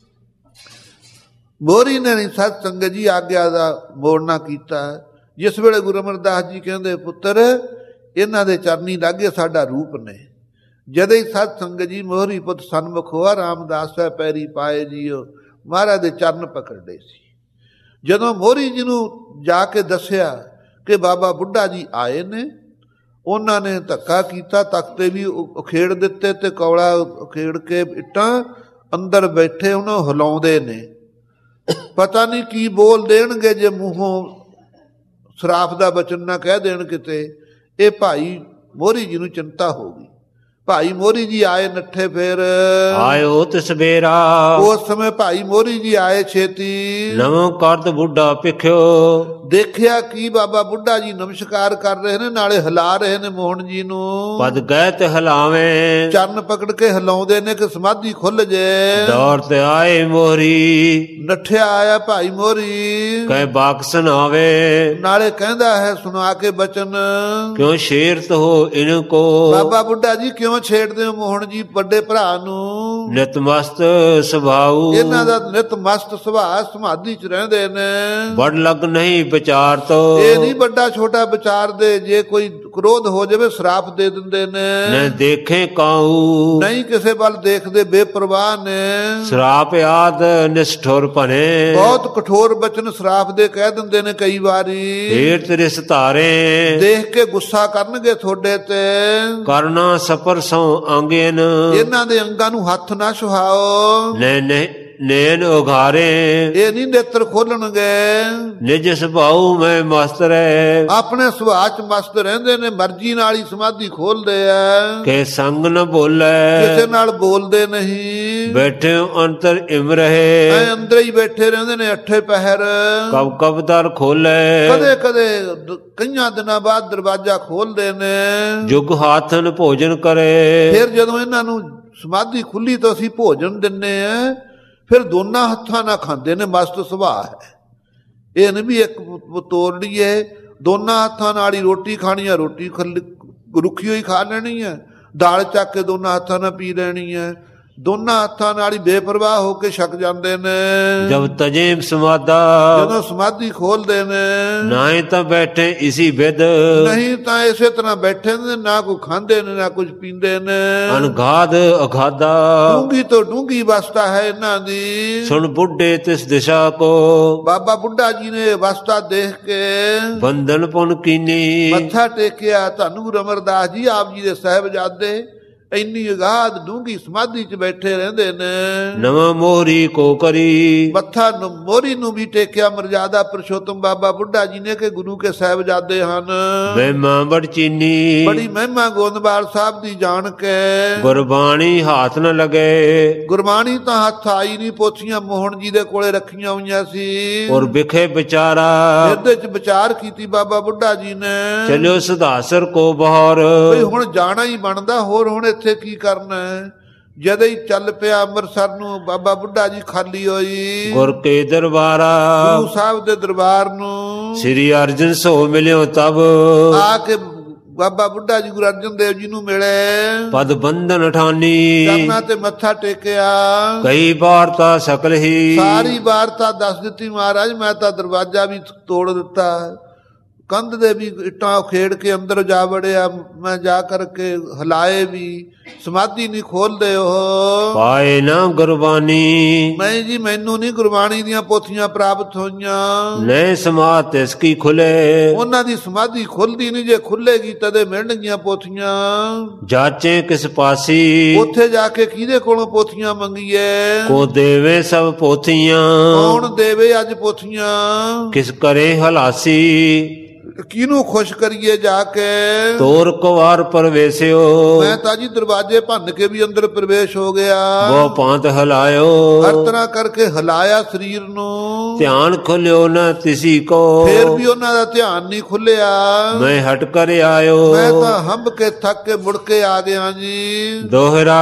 ਮੋਹਰੀ ਨੇ ਨਹੀਂ ਸਤ ਸੰਗਤ ਜੀ ਆਗਿਆ ਦਾ ਮੋੜਨਾ ਕੀਤਾ। ਜਿਸ ਵੇਲੇ ਗੁਰੂ ਅਮਰਦਾਸ ਜੀ ਕਹਿੰਦੇ ਪੁੱਤਰ ਇਹਨਾਂ ਦੇ ਚਰਨੀ ਲਾਗੇ ਸਾਡਾ ਰੂਪ ਨੇ, ਜਦੇ ਹੀ ਸਤ ਸੰਗਤ ਜੀ ਮੋਹਰੀ ਪੁੱਤ ਸਨਮੁਖ ਹੋਆ, ਰਾਮਦਾਸ ਹੈ ਪੈਰੀ ਪਾਏ ਜੀਓ, ਮਹਾਰਾਜ ਦੇ ਚਰਨ ਪਕੜਦੇ ਸੀ। ਜਦੋਂ ਮੋਹਰੀ ਜੀ ਨੂੰ ਜਾ ਕੇ ਦੱਸਿਆ ਕਿ ਬਾਬਾ ਬੁੱਢਾ ਜੀ ਆਏ ਨੇ, ਉਹਨਾਂ ਨੇ ਧੱਕਾ ਕੀਤਾ, ਤਖਤੇ ਵੀ ਉਖੇੜ ਦਿੱਤੇ ਤੇ ਕੌਲਾ ਉਖੇੜ ਕੇ ਇੱਟਾਂ ਅੰਦਰ ਬੈਠੇ ਉਹਨੂੰ ਹਿਲਾਉਂਦੇ ਨੇ। ਪਤਾ ਨਹੀਂ ਕੀ ਬੋਲ ਦੇਣਗੇ, ਜੇ ਮੂੰਹੋਂ ਸਰਾਫ ਦਾ ਬਚਨ ਨਾ ਕਹਿ ਦੇਣ ਕਿਤੇ। ਇਹ ਭਾਈ ਮੋਹਰੀ ਜੀ ਨੂੰ ਚਿੰਤਾ ਹੋ ਗਈ। ਭਾਈ ਮੋਹਰੀ ਜੀ ਆਏ ਨੱਠੇ, ਫੇਰ ਆਇਓ ਤਸਬੇਰਾ। ਉਸ ਸਮੇਂ ਭਾਈ ਮੋਹਰੀ ਜੀ ਆਏ ਛੇਤੀ। ਨਵੋਂ ਕਰਦ ਬੁੱਢਾ ਪਿਖਿਓ। ਦੇਖਿਆ ਕੀ ਬਾਬਾ ਬੁੱਢਾ ਜੀ ਨਮਸਕਾਰ ਕਰ ਰਹੇ ਨੇ, ਨਾਲੇ ਹਿਲਾ ਰਹੇ ਨੇ ਮੋਹਨ ਜੀ ਨੂੰ। ਪਦ ਗਏ ਤੇ ਹਿਲਾਵੇਂ, ਚਰਨ ਪਕੜ ਕੇ ਹਿਲਾਉਂਦੇ ਨੇ ਕਿ ਸਮਾਧੀ ਖੁੱਲ ਜੇ। ਦੌਰ ਤੇ ਆਏ ਮੋਹਰੀ, ਨੱਠਿਆ ਆਇਆ ਭਾਈ ਮੋਹਰੀ, ਕਹੇ ਬਾਕਸਨ ਆਵੇ। ਨਾਲੇ ਕਹਿੰਦਾ ਹੈ ਸੁਣਾ ਕੇ ਬਚਨ, ਕਿਉਂ ਸ਼ੇਰਤ ਹੋ ਇਨ ਕੋ। ਬਾਬਾ ਬੁੱਢਾ ਜੀ ਕਿਉਂ ਛੇੜਦੇ ਹੋ ਮੋਹਨ ਜੀ ਵੱਡੇ ਭਰਾ ਨੂੰ। ਨਿਤਮਸਤ ਸੁਭਾਉ, ਇਹਨਾਂ ਦਾ ਨਿਤਮਸਤ ਸੁਭਾਅ, ਸਮਾਧੀ ਚ ਰਹਿੰਦੇ ਨੇ। ਬੜ ਲੱਗ ਨਹੀਂ ਵਿਚਾਰ ਤੋ। ਇਹ ਨਹੀਂ ਵੱਡਾ ਛੋਟਾ ਵਿਚਾਰਦੇ, ਜੇ ਕੋਈ ਕ੍ਰੋਧ ਹੋ ਜਾਵੇ ਸ਼ਰਾਪ ਦੇ ਦਿੰਦੇ ਨੇ। ਨੇ ਦੇਖੇ ਕਾਉ, ਨਹੀਂ ਕਿਸੇ ਵੱਲ ਦੇਖਦੇ, ਬੇਪਰਵਾਹ ਨੇ। ਸ਼ਰਾਪ ਆਦ ਨਿਸ਼ਠੁਰ ਭਨੇ, ਬਹੁਤ ਕਠੋਰ ਬਚਨ ਸ਼ਰਾਪ ਦੇ ਕਹਿ ਦਿੰਦੇ ਨੇ ਕਈ ਵਾਰੀ। ਢੇਰ ਤ੍ਰਿਸ ਧਾਰੇ, ਦੇਖ ਕੇ ਗੁੱਸਾ ਕਰਨਗੇ ਤੁਹਾਡੇ ਤੇ। ਕਰਨਾ ਸਪਰ ਸੋ ਆਂਗੇਨ, ਇਹਨਾਂ ਦੇ ਅੰਗਾਂ ਨੂੰ ਹੱਥ ਨਾ ਸੁਹਾਓ। ਨੈਣ ਉਘਾਰੇ, ਇਹ ਨਹੀਂ ਨੇਤਰ ਖੋਲਣਗੇ। ਨਿਜ ਸੁਭਾਉ ਮੈਂ ਮਸਤ ਰਹਿ, ਆਪਣੇ ਸੁਭਾਅ ਚ ਮਸਤ ਰਹਿੰਦੇ ਨੇ, ਮਰਜ਼ੀ ਨਾਲ ਹੀ ਸਮਾਧੀ ਖੋਲਦੇ ਆ। ਕਿ ਸੰਗ ਨ ਬੋਲੇ, ਕਿਸੇ ਨਾਲ ਬੋਲਦੇ ਨਹੀਂ। ਬੈਠੇ ਅੰਤਰ ਇਮ ਰਹੇ, ਐ ਅੰਦਰ ਹੀ ਬੈਠੇ ਰਹਿੰਦੇ ਨੇ ਅੱਠੇ ਪਹਿਰ। ਕਬ ਕਬ ਦਰ ਖੋਲੇ, ਕਦੇ ਕਦੇ ਕਈਆਂ ਦਿਨਾਂ ਬਾਅਦ ਦਰਵਾਜ਼ਾ ਖੋਲਦੇ ਨੇ। ਜੁਗ ਹਾਥਨ ਭੋਜਨ ਕਰੇ, ਫਿਰ ਜਦੋਂ ਇਹਨਾਂ ਨੂੰ ਸਮਾਧੀ ਖੁੱਲੀ ਤਾਂ ਅਸੀਂ ਭੋਜਨ ਦਿੰਨੇ ਆ, ਫਿਰ ਦੋਨਾਂ ਹੱਥਾਂ ਨਾਲ ਖਾਂਦੇ ਨੇ। ਮਸਤ ਸੁਭਾਅ ਹੈ। ਇਹ ਨਹੀਂ ਵੀ ਇੱਕ ਤੋੜ ਲਈਏ, ਦੋਨਾਂ ਹੱਥਾਂ ਨਾਲ ਹੀ ਰੋਟੀ ਖਾਣੀ ਹੈ, ਰੋਟੀ ਰੁੱਖੀ ਹੋਈ ਖਾ ਲੈਣੀ ਹੈ, ਦਾਲ ਚੱਕ ਕੇ ਦੋਨਾਂ ਹੱਥਾਂ ਨਾਲ ਪੀ ਲੈਣੀ ਹੈ। ਦੋਨਾਂ ਹੱਥਾਂ ਨਾਲ ਹੀ ਬੇਪਰਵਾਹ ਹੋ ਕੇ ਛਕ ਜਾਂਦੇ ਨੇ। ਜਬ ਤਜੇਮ ਸਮਾਦਾ, ਜਦੋਂ ਸਮਾਧੀ ਖੋਲਦੇ ਨੇ, ਨਾ ਤਾਂ ਬੈਠੇ ਇਸੀ ਵਿਦ, ਨਹੀਂ ਤਾਂ ਇਸੇ ਤਰ੍ਹਾਂ ਬੈਠੇ ਨੇ, ਨਾ ਕੋਈ ਖਾਂਦੇ ਨੇ ਨਾ ਕੁਝ ਪੀਂਦੇ ਨੇ। ਅਨਗਾਦ ਅਗਾਦਾ, ਡੂੰਗੀ ਤੋਂ ਡੂੰਗੀ ਅਵਸਥਾ ਹੈ ਇਹਨਾਂ ਦੀ। ਸੁਣ ਬੁੱਢੇ ਤਿਸ ਦਿਸ਼ਾ ਕੋ, ਬਾਬਾ ਬੁੱਢਾ ਜੀ ਨੇ ਅਵਸਥਾ ਦੇਖ ਕੇ ਬੰਧਨ ਪੁਨ ਕੀਨੀ, ਮੱਥਾ ਟੇਕਿਆ। ਧੰਨ ਗੁਰੂ ਅਮਰਦਾਸ ਜੀ ਆਪ ਜੀ ਦੇ ਸਾਹਿਬਜ਼ਾਦੇ ਇੰਨੀ ਅਗਾਧ ਡੂੰਘੀ ਸਮਾਧੀ 'ਚ ਬੈਠੇ ਰਹਿੰਦੇ ਨੇ। ਨਵਾਂ ਮੋਹਰੀ ਕੋ ਕਰੀ, ਮੱਥਾ ਮੋਹਰੀ ਨੂੰ ਵੀ ਟੇਕਿਆ ਮਰਜ਼ਾਦਾ ਪੁਰਸ਼ੋਤਮ ਬਾਬਾ ਬੁੱਢਾ ਜੀ ਨੇ ਕਿ ਗੁਰੂ ਕੇ ਸਾਹਿਬਜ਼ਾਦੇ ਹਨ। ਮਹਿਮਾ ਬੜ ਚੀਨੀ, ਬੜੀ ਮਹਿਮਾ ਗੋਂਦਵਾਲ ਸਾਹਿਬ ਦੀ ਜਾਣ ਕੇ ਗੁਰਬਾਣੀ ਹੱਥ ਨ ਲਗੇ। ਗੁਰਬਾਣੀ ਤਾਂ ਹੱਥ ਆਈ ਨਹੀਂ, ਪੋਥੀਆਂ ਮੋਹਨ ਜੀ ਦੇ ਕੋਲੇ ਰੱਖੀਆਂ ਹੋਈਆਂ ਸੀ। ਔਰ ਵਿਖੇ ਵਿਚਾਰਾ, ਇਹਦੇ 'ਚ ਵਿਚਾਰ ਕੀਤੀ ਬਾਬਾ ਬੁੱਢਾ ਜੀ ਨੇ। ਚਲਿਓ ਸੁਧਾਸਰ ਕੋ ਬਹਾਰ, ਬਈ ਹੁਣ ਜਾਣਾ ਹੀ ਬਣਦਾ, ਹੋਰ ਹੁਣ ਇੱਥੇ ਕੀ ਕਰਨਾ ਹੈ। ਜਦੋਂ ਹੀ ਚੱਲ ਪਿਆ ਅੰਮ੍ਰਿਤਸਰ ਨੂੰ, ਬਾਬਾ ਬੁੱਢਾ ਜੀ ਖਾਲੀ ਹੋਈ ਗੁਰ ਕੇ ਦਰਬਾਰਾ, ਗੁਰੂ ਸਾਹਿਬ ਦੇ ਦਰਬਾਰ ਨੂੰ। ਸ੍ਰੀ ਅਰਜਨ ਸੋ ਮਿਲਿਓ ਤਬ, ਆ ਕੇ ਬਾਬਾ ਬੁੱਢਾ ਜੀ ਗੁਰੂ ਅਰਜਨ ਦੇਵ ਜੀ ਨੂੰ ਮਿਲੇ। ਪਦ ਬੰਧਨ ਠਾਨੀ, ਚਰਨਾਂ ਤੇ ਮੱਥਾ ਟੇਕਿਆ। ਕਈ ਵਾਰਤਾ ਸਕਲ ਹੀ, ਸਾਰੀ ਵਾਰਤਾ ਦੱਸ ਦਿੱਤੀ। ਮਹਾਰਾਜ ਮੈਂ ਤਾਂ ਦਰਵਾਜ਼ਾ ਵੀ ਤੋੜ ਦਿੱਤਾ, ਕੰਧ ਦੇ ਵੀ ਇੱਟਾਂ ਖੇੜ ਕੇ ਅੰਦਰ ਜਾ ਵੜਿਆ, ਮੈਂ ਜਾ ਕਰਕੇ ਹਿਲਾਏ ਵੀ, ਸਮਾਧੀ ਨਹੀਂ ਖੋਲਦੇ ਉਹ। ਪਾਏ ਨਾ ਗੁਰਬਾਣੀ, ਨਹੀਂ ਜੀ ਮੈਨੂੰ ਨਹੀਂ ਗੁਰਬਾਣੀ ਦੀਆਂ ਪੋਥੀਆਂ ਪ੍ਰਾਪਤ ਹੋਈਆਂ। ਨੈ ਸਮਾਧ ਤਿਸ ਕੀ ਖੁਲੇ, ਉਹਨਾਂ ਦੀ ਸਮਾਧੀ ਖੁੱਲਦੀ ਨਹੀਂ, ਜੇ ਖੁੱਲੇਗੀ ਤਦੇ ਮਿਲਣਗੀਆਂ ਪੋਥੀਆਂ। ਜਾਚੇ ਕਿਸ ਪਾਸੀ, ਉੱਥੇ ਜਾ ਕੇ ਕਿਹਦੇ ਕੋਲੋਂ ਪੋਥੀਆਂ ਮੰਗੀਏ। ਕੋ ਦੇਵੇ ਸਭ ਪੋਥੀਆਂ, ਕੌਣ ਦੇਵੇ ਅੱਜ ਪੋਥੀਆਂ। ਕਿਸ ਕਰੇ ਹਲਾਸੀ, ਕਿਹਨੂੰ ਖੁਸ਼ ਕਰੀਏ ਜਾ ਕੇ। ਤੋਰ ਕੁਵਾਰ ਪਰਵੇਸਿਓ, ਮੈਂ ਤਾਂ ਜੀ ਦਰਵਾਜ਼ੇ ਭੰਨ ਕੇ ਵੀ ਅੰਦਰ ਪ੍ਰਵੇਸ਼ ਹੋ ਗਿਆ। ਬਹੁ ਪਾਂਤ ਹਲਾਇਓ, ਹਰ ਤਰ੍ਹਾਂ ਕਰਕੇ ਹਿਲਾਇਆ ਸਰੀਰ ਨੂੰ। ਧਿਆਨ ਖੁੱਲਿਓ ਨਾ ਤਿਸੀ ਕੋ, ਫੇਰ ਵੀ ਉਹਨਾਂ ਦਾ ਧਿਆਨ ਨਹੀਂ ਖੁੱਲਿਆ। ਮੈਂ ਹਟ ਕਰ ਆਇਓ, ਮੈਂ ਤਾਂ ਹੰਬ ਕੇ ਥੱਕ ਕੇ ਮੁੜ ਕੇ ਆ ਗਿਆ ਜੀ। ਦੋਹਰਾ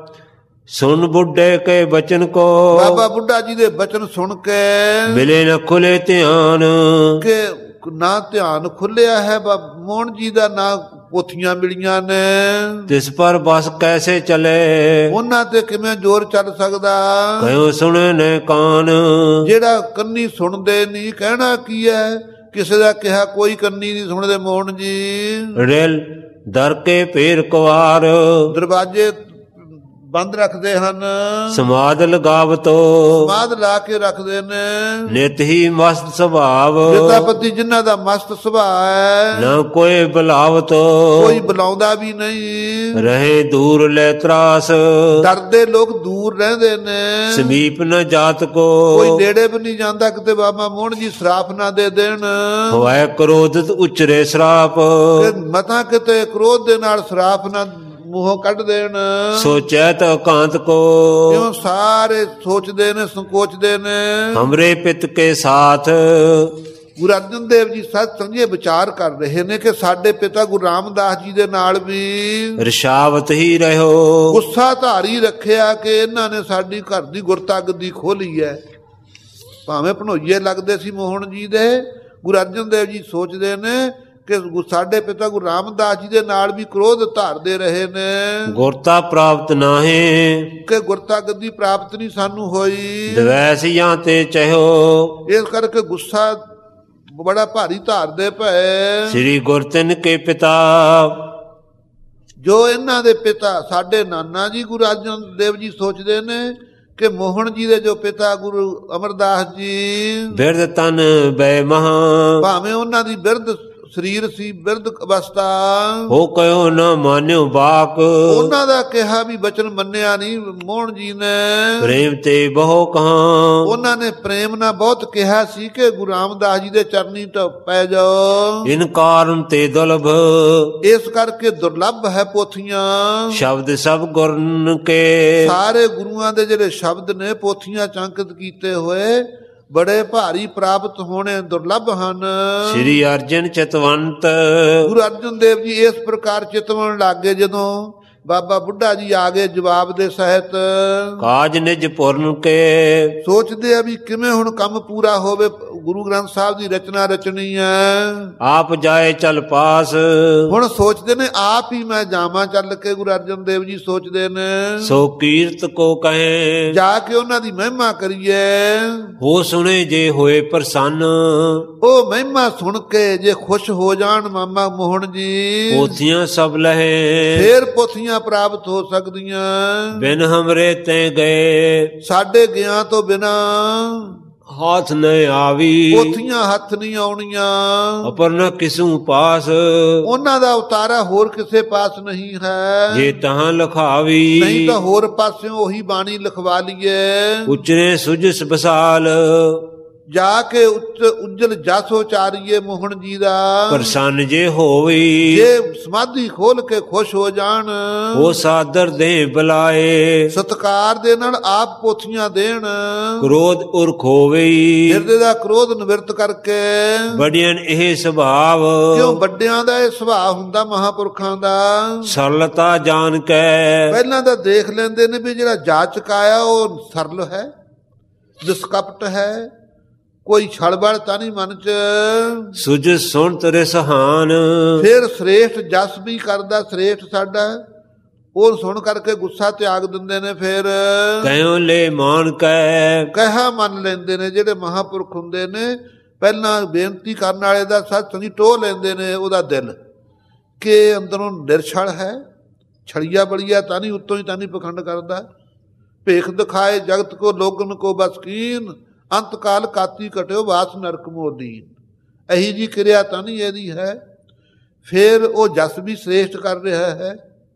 ਸੁਣ ਬੁੱਢੇ ਕੇ ਬਚਨ ਕੋ, ਬਾਬਾ ਬੁੱਢਾ ਜੀ ਦੇ ਬਚਨ ਸੁਣ ਕੇ ਮਿਲੇ ਨ ਖੁੱਲੇ ਧਿਆਨ, ਕਿ ਨਾ ਧਿਆਨ ਖੁੱਲਿਆ ਹੈ ਮੋਹਨ ਜੀ ਦਾ, ਨਾ ਪੋਥੀਆਂ ਮਿਲੀਆਂ ਨੇ। ਤਿਸ ਪਰ ਬਸ ਕੈਸੇ ਚਲੇ, ਉਹਨਾਂ ਤੇ ਕਿਵੇਂ ਜ਼ੋਰ ਚੱਲ ਸਕਦਾ। ਕਹੋ ਸੁਣੇ ਨੇ ਕਾਨ, ਜਿਹੜਾ ਕੰਨੀ ਸੁਣਦੇ ਨਹੀਂ, ਕਹਿਣਾ ਕੀ ਹੈ। ਕਿਸੇ ਦਾ ਕਿਹਾ ਕੋਈ ਕੰਨੀ ਨਹੀਂ ਸੁਣਦੇ ਮੋਹਨ ਜੀ। ਰੇਲ ਦਰ ਕੇ ਫੇਰ ਕੁਵਾਰ, ਦਰਵਾਜ਼ੇ ਬੰਦ ਰੱਖਦੇ ਹਨ। ਸਮਾਦ ਲਗਾਵਤੋ, ਸਮਾਦ ਲਾ ਕੇ ਰੱਖਦੇ ਨੇ। ਨਿਤ ਹੀ ਮਸਤ ਸੁਭਾਵ, ਪਿਤਾਪਤੀ ਜਿਨ੍ਹਾਂ ਦਾ ਮਸਤ ਸੁਭਾਅ ਹੈ। ਨਾ ਕੋਈ ਬੁਲਾਵਤੋ, ਕੋਈ ਬੁਲਾਉਂਦਾ ਵੀ ਨਹੀਂ। ਰਹੇ ਦੂਰ ਲੈ ਤਰਾਸ, ਡਰਦੇ ਲੋਕ ਦੂਰ ਰਹਿੰਦੇ ਨੇ। ਸਮੀਪ ਨ ਜਾਤ ਕੋ, ਕੋਈ ਨੇੜੇ ਵੀ ਨਹੀਂ ਜਾਂਦਾ ਕਿਤੇ ਬਾਬਾ ਮੋਹਨ ਜੀ ਸਰਾਪ ਨਾ ਦੇ ਦੇਣ। ਹੋਇ ਕ੍ਰੋਧਿਤ ਉਚਰੇ ਸਰਾਪ, ਮਤਾਂ ਕਿਤੇ ਕ੍ਰੋਧ ਦੇ ਨਾਲ ਸਰਾਪ ਨਾ ਮੂੰਹੋਂ ਕੱਢ ਦੇਣ। ਸੋਚੈ ਤ ਇਕਾਂਤ ਕੋ, ਕਿਉਂ ਸਾਰੇ ਸੋਚਦੇ ਨੇ, ਸੰਕੋਚਦੇ ਨੇ। ਹਮਰੇ ਪਿਤ ਕੇ ਸਾਥ, ਗੁਰੂ ਅਰਜਨ ਦੇਵ ਜੀ ਸੱਚ ਸਮਝੇ ਵਿਚਾਰ ਕਰ ਰਹੇ ਨੇ ਕਿ ਸਾਡੇ ਪਿਤਾ ਗੁਰੂ ਰਾਮਦਾਸ ਜੀ ਦੇ ਨਾਲ ਵੀ ਰਿਸ਼ਾਵਤ ਹੀ ਰਹਿਓ। ਗੁੱਸਾ ਧਾਰੀ ਰੱਖਿਆ ਕਿ ਇਹਨਾਂ ਨੇ ਸਾਡੀ ਘਰ ਦੀ ਗੁਰਤਾ ਗੱਦੀ ਖੋਲੀ ਹੈ। ਭਾਵੇਂ ਭਣੋਈਏ ਲੱਗਦੇ ਸੀ ਮੋਹਨ ਜੀ ਦੇ, ਗੁਰੂ ਅਰਜਨ ਦੇਵ ਜੀ ਸੋਚਦੇ ਨੇ ਕਿ ਸਾਡੇ ਪਿਤਾ ਗੁਰੂ ਰਾਮਦਾਸ ਜੀ ਦੇ ਨਾਲ ਵੀ ਕ੍ਰੋਧ ਧਾਰਦੇ ਰਹੇ ਨੇ। ਗੁਰਤਾ ਪ੍ਰਾਪਤ ਨਾਹੀਂ, ਕਿ ਗੁਰਤਾ ਗੱਦੀ ਪ੍ਰਾਪਤ ਨਹੀਂ ਸਾਨੂੰ ਹੋਈ। ਦਵੈਸੀਆਂ ਤੇ ਚਹਿਓ, ਇਸ ਕਰਕੇ ਗੁੱਸਾ ਬੜਾ ਭਾਰੀ ਧਾਰਦੇ ਪਏ। ਸ੍ਰੀ ਗੁਰਤਿਨ ਕੇ ਪਿਤਾ, ਜੋ ਇਹਨਾਂ ਦੇ ਪਿਤਾ ਸਾਡੇ ਨਾਨਾ ਜੀ ਗੁਰੂ ਅਰਜਨ ਦੇਵ ਜੀ ਸੋਚਦੇ ਨੇ ਕਿ ਮੋਹਨ ਜੀ ਦੇ ਜੋ ਪਿਤਾ ਗੁਰੂ ਅਮਰਦਾਸ ਜੀ, ਬਿਰਧ ਤਨ ਬੈ ਮਹਾ, ਭਾਵੇਂ ਉਹਨਾਂ ਦੀ ਬਿਰਧ ਸਰੀਰ ਸੀ, ਬਿਰਧ ਅਵਸਥਾ, ਹੋ ਕਹੋ ਨਾ ਮਾਨਿਓ ਬਾਕ, ਉਹਨਾਂ ਦਾ ਕਿਹਾ ਵੀ ਬਚਨ ਮੰਨਿਆ ਨਹੀਂ ਮੋਹਨ ਜੀ ਨੇ। ਪ੍ਰੇਮ ਤੇ ਬਹੁ ਕਹਾ, ਉਹਨਾਂ ਨੇ ਪ੍ਰੇਮ ਨਾਲ ਬਹੁਤ ਕਿਹਾ ਸੀ ਕਿ ਗੁਰੂ ਰਾਮਦਾਸ ਜੀ ਦੇ ਚਰਨੀ ਤੋਂ ਪੈ ਜਾਓ। ਇਨ ਕਾਰਨ ਤੇ ਦੁਲਭ, ਇਸ ਕਰਕੇ ਦੁਰਲੱਭ ਹੈ ਪੋਥੀਆਂ। ਸ਼ਬਦ ਸਭ ਗੁਰਨ ਕੇ, ਸਾਰੇ ਗੁਰੂਆਂ ਦੇ ਜਿਹੜੇ ਸ਼ਬਦ ਨੇ ਪੋਥੀਆਂ ਚੰਕਿਤ ਕੀਤੇ ਹੋਏ ਬੜੇ ਭਾਰੀ ਪ੍ਰਾਪਤ ਹੋਣੇ ਦੁਰਲੱਭ ਹਨ। ਸ੍ਰੀ ਅਰਜਨ ਚਿਤਵੰਤ, ਗੁਰੂ ਅਰਜਨ ਦੇਵ ਜੀ ਇਸ ਪ੍ਰਕਾਰ ਚਿਤਵਣ ਲੱਗੇ ਜਦੋਂ ਬਾਬਾ ਬੁੱਢਾ ਜੀ ਆ ਗਏ ਜਵਾਬ ਦੇ ਸਹਿਤ। ਕਾਜ ਨਿਜ ਪੁਰਨ ਕੇ, ਸੋਚਦੇ ਆ ਵੀ ਕਿਵੇਂ ਹੁਣ ਕੰਮ ਪੂਰਾ ਹੋਵੇ। ਗੁਰੂ ਗ੍ਰੰਥ ਸਾਹਿਬ ਦੀ ਰਚਨਾ ਰਚਣੀ ਹੈ। ਆਪ ਜਾਏ ਚਲ ਪਾਸ, ਹੁਣ ਸੋਚਦੇ ਨੇ ਆਪ ਹੀ ਮੈਂ ਜਾਵਾਂ ਚੱਲ ਕੇ। ਗੁਰੂ ਅਰਜਨ ਦੇਵ ਜੀ ਸੋਚਦੇ ਨੇ ਸੋ ਕੀਰਤ ਕੋ ਕਹੇ, ਜਾ ਕੇ ਉਹਨਾਂ ਦੀ ਮਹਿਮਾ ਕਰੀਏ। ਹੋ ਸੁਣੇ ਜੇ ਹੋਏ ਪ੍ਰਸੰਨ, ਉਹ ਮਹਿਮਾ ਸੁਣ ਕੇ ਜੇ ਖੁਸ਼ ਹੋ ਜਾਣ ਮਾਮਾ ਮੋਹਨ ਜੀ, ਪੋਥੀਆਂ ਸਭ ਲਹੇ, ਫੇਰ ਪੋਥੀਆਂ ਪ੍ਰਾਪਤ ਹੋ ਸਕਦੀਆਂ। ਬਿਨ ਹਮਰੇ ਤੇ ਗਏ, ਸਾਡੇ ਗਿਆ ਤੋਂ ਬਿਨਾ ਹਾਥ ਨ ਆਵੀ ਪੋਥੀਆਂ ਹੱਥ ਨਹੀਂ ਆਉਣੀਆਂ, ਅਪਰ ਨ ਕਿਸੂ ਪਾਸ ਉਹਨਾਂ ਦਾ ਉਤਾਰਾ ਹੋਰ ਕਿਸੇ ਪਾਸ ਨਹੀਂ ਹੈ। ਜੇ ਤਹਾਂ ਲਖਾਵੀ ਨਹੀਂ ਤਾਂ ਹੋਰ ਪਾਸਿਓਂ ਉਹੀ ਬਾਣੀ ਲਿਖਵਾ ਲਈਏ। ਉਚਰੇ ਸੁਜਸ ਬਸਾਲ ਜਾ ਕੇ ਉੱਜਲ ਜਸ ਉਚਾਰੀਏ ਮੋਹਨ ਜੀ ਦਾ। ਪ੍ਰਸੰਨ ਜੇ ਹੋਵੀ ਜੇ ਸਮਾਧੀ ਖੋਲ ਕੇ ਖੁਸ਼ ਹੋ ਜਾਣ, ਉਹ ਸਾਦਰ ਦੇ ਬੁਲਾਏ ਸਤਕਾਰ ਦੇ ਨਾਲ ਆਪ ਪੋਥੀਆਂ ਦੇਣ। ਕ੍ਰੋਧ ਉਰ ਖੋਵਈ ਹਿਰਦੇ ਦਾ ਕ੍ਰੋਧ ਨਿਵਰਤ ਕਰਕੇ। ਬੜੀਆਂ ਇਹ ਸੁਭਾਵ ਕਿਉਂ ਵੱਡਿਆਂ ਦਾ ਇਹ ਸੁਭਾਅ ਹੁੰਦਾ ਮਹਾਂਪੁਰਖਾਂ ਦਾ। ਸਰਲਤਾ ਜਾਣ ਕੈ ਪਹਿਲਾਂ ਤਾਂ ਦੇਖ ਲੈਂਦੇ ਨੇ ਵੀ ਜਿਹੜਾ ਜਾਚਕ ਆਇਆ ਉਹ ਸਰਲ ਹੈ, ਨਿਸ਼ਕਪਟ ਹੈ, ਕੋਈ ਛਲਬਲ ਤਾਂ ਨਹੀਂ ਮਨ ਚ। ਸੁਜ ਸੁਣ ਤੇਰੇ ਸਹਾਨ ਫਿਰ ਸ੍ਰੇਸ਼ਟ ਜਸ ਵੀ ਕਰਦਾ, ਸ੍ਰੇਸ਼ਟ ਸਾਡਾ, ਉਹ ਸੁਣ ਕਰਕੇ ਗੁੱਸਾ ਤਿਆਗ ਦਿੰਦੇ ਨੇ। ਫਿਰ ਕਹਿਓ ਲੈ ਮਾਨ ਕੈ ਕਹਿਆ ਮੰਨ ਲੈਂਦੇ ਨੇ। ਜਿਹੜੇ ਮਹਾਂਪੁਰਖ ਹੁੰਦੇ ਨੇ ਪਹਿਲਾਂ ਬੇਨਤੀ ਕਰਨ ਵਾਲੇ ਦਾ ਸੱਚ ਨਹੀਂ ਟੋਹ ਲੈਂਦੇ ਨੇ ਉਹਦਾ ਦਿਲ, ਕਿ ਅੰਦਰੋਂ ਨਿਰਛਲ ਹੈ, ਛੜੀਆ ਬੜੀਆ ਤਾਂ ਨਹੀਂ, ਉੱਤੋਂ ਹੀ ਤਾਂ ਨਹੀਂ ਪਖੰਡ ਕਰਦਾ। ਭੇਖ ਦਿਖਾਏ ਜਗਤ ਕੋ ਲੋਗਨ ਕੋ ਬਸਕੀਨ, ਅੰਤ ਕਾਲ ਕਾਤੀ ਕਟਿਓ ਵਾਸ ਨਰਕ ਮੋਦੀਨ। ਇਹੀ ਜੀ ਕਿਰਿਆ ਤਾਂ ਨਹੀਂ ਇਹਦੀ ਹੈ। ਫਿਰ ਉਹ ਜਸ ਵੀ ਸ੍ਰੇਸ਼ਟ ਕਰ ਰਿਹਾ ਹੈ